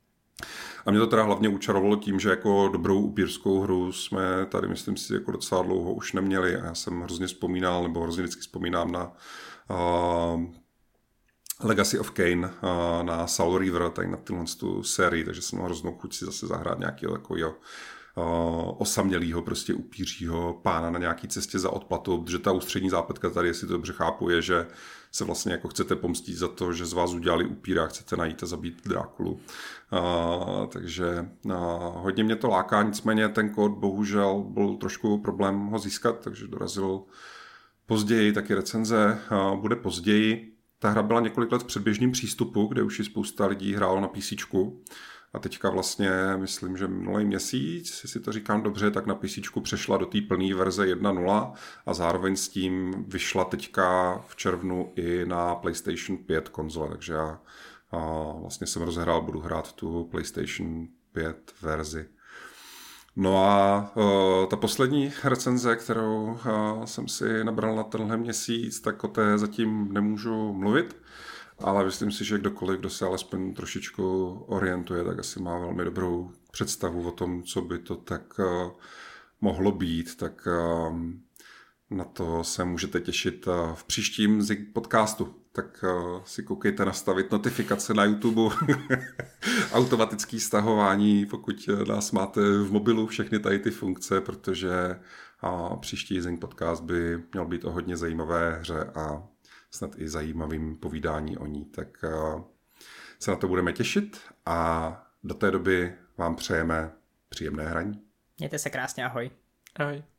A mě to teda hlavně učarovalo tím, že jako dobrou upírskou hru jsme tady, myslím si, jako docela dlouho už neměli. A já jsem hrozně vzpomínal, nebo hrozně vždycky vzpomínám na uh, Legacy of Kain, uh, na Soul River, tady na tyhle tu sérii, takže jsem hroznou chuť si zase zahrát nějakého takového uh, osamělýho, prostě upířího pána na nějaký cestě za odplatu, protože ta ústřední zápletka tady, jestli to dobře chápu, je, že se vlastně jako chcete pomstit za to, že z vás udělali upíra a chcete najít a zabít Drákulu. Uh, takže uh, hodně mě to láká, nicméně ten kód bohužel byl trošku problém ho získat, takže dorazil později, taky recenze uh, bude později. Ta hra byla několik let v předběžném přístupu, kde už ji spousta lidí hrálo na PCčku. A teďka vlastně, myslím, že minulý měsíc, jestli to říkám dobře, tak na PCčku přešla do té plné verze jedna tečka nula a zároveň s tím vyšla teďka v červnu i na PlayStation pět konzole, takže já a vlastně jsem rozehrál, budu hrát tu PlayStation pět verzi. No a uh, ta poslední recenze, kterou uh, jsem si nabral na tenhle měsíc, tak o té zatím nemůžu mluvit, ale myslím si, že kdokoliv, kdo se alespoň trošičku orientuje, tak asi má velmi dobrou představu o tom, co by to tak uh, mohlo být, tak uh, na to se můžete těšit uh, v příštím Zig podcastu. Tak uh, si koukejte nastavit notifikace na YouTube, automatické stahování, pokud nás máte v mobilu, všechny tady ty funkce, protože uh, příští Zing podcast by měl být o hodně zajímavé hře a snad i zajímavým povídání o ní. Tak uh, se na to budeme těšit a do té doby vám přejeme příjemné hraní. Mějte se krásně, ahoj. Ahoj.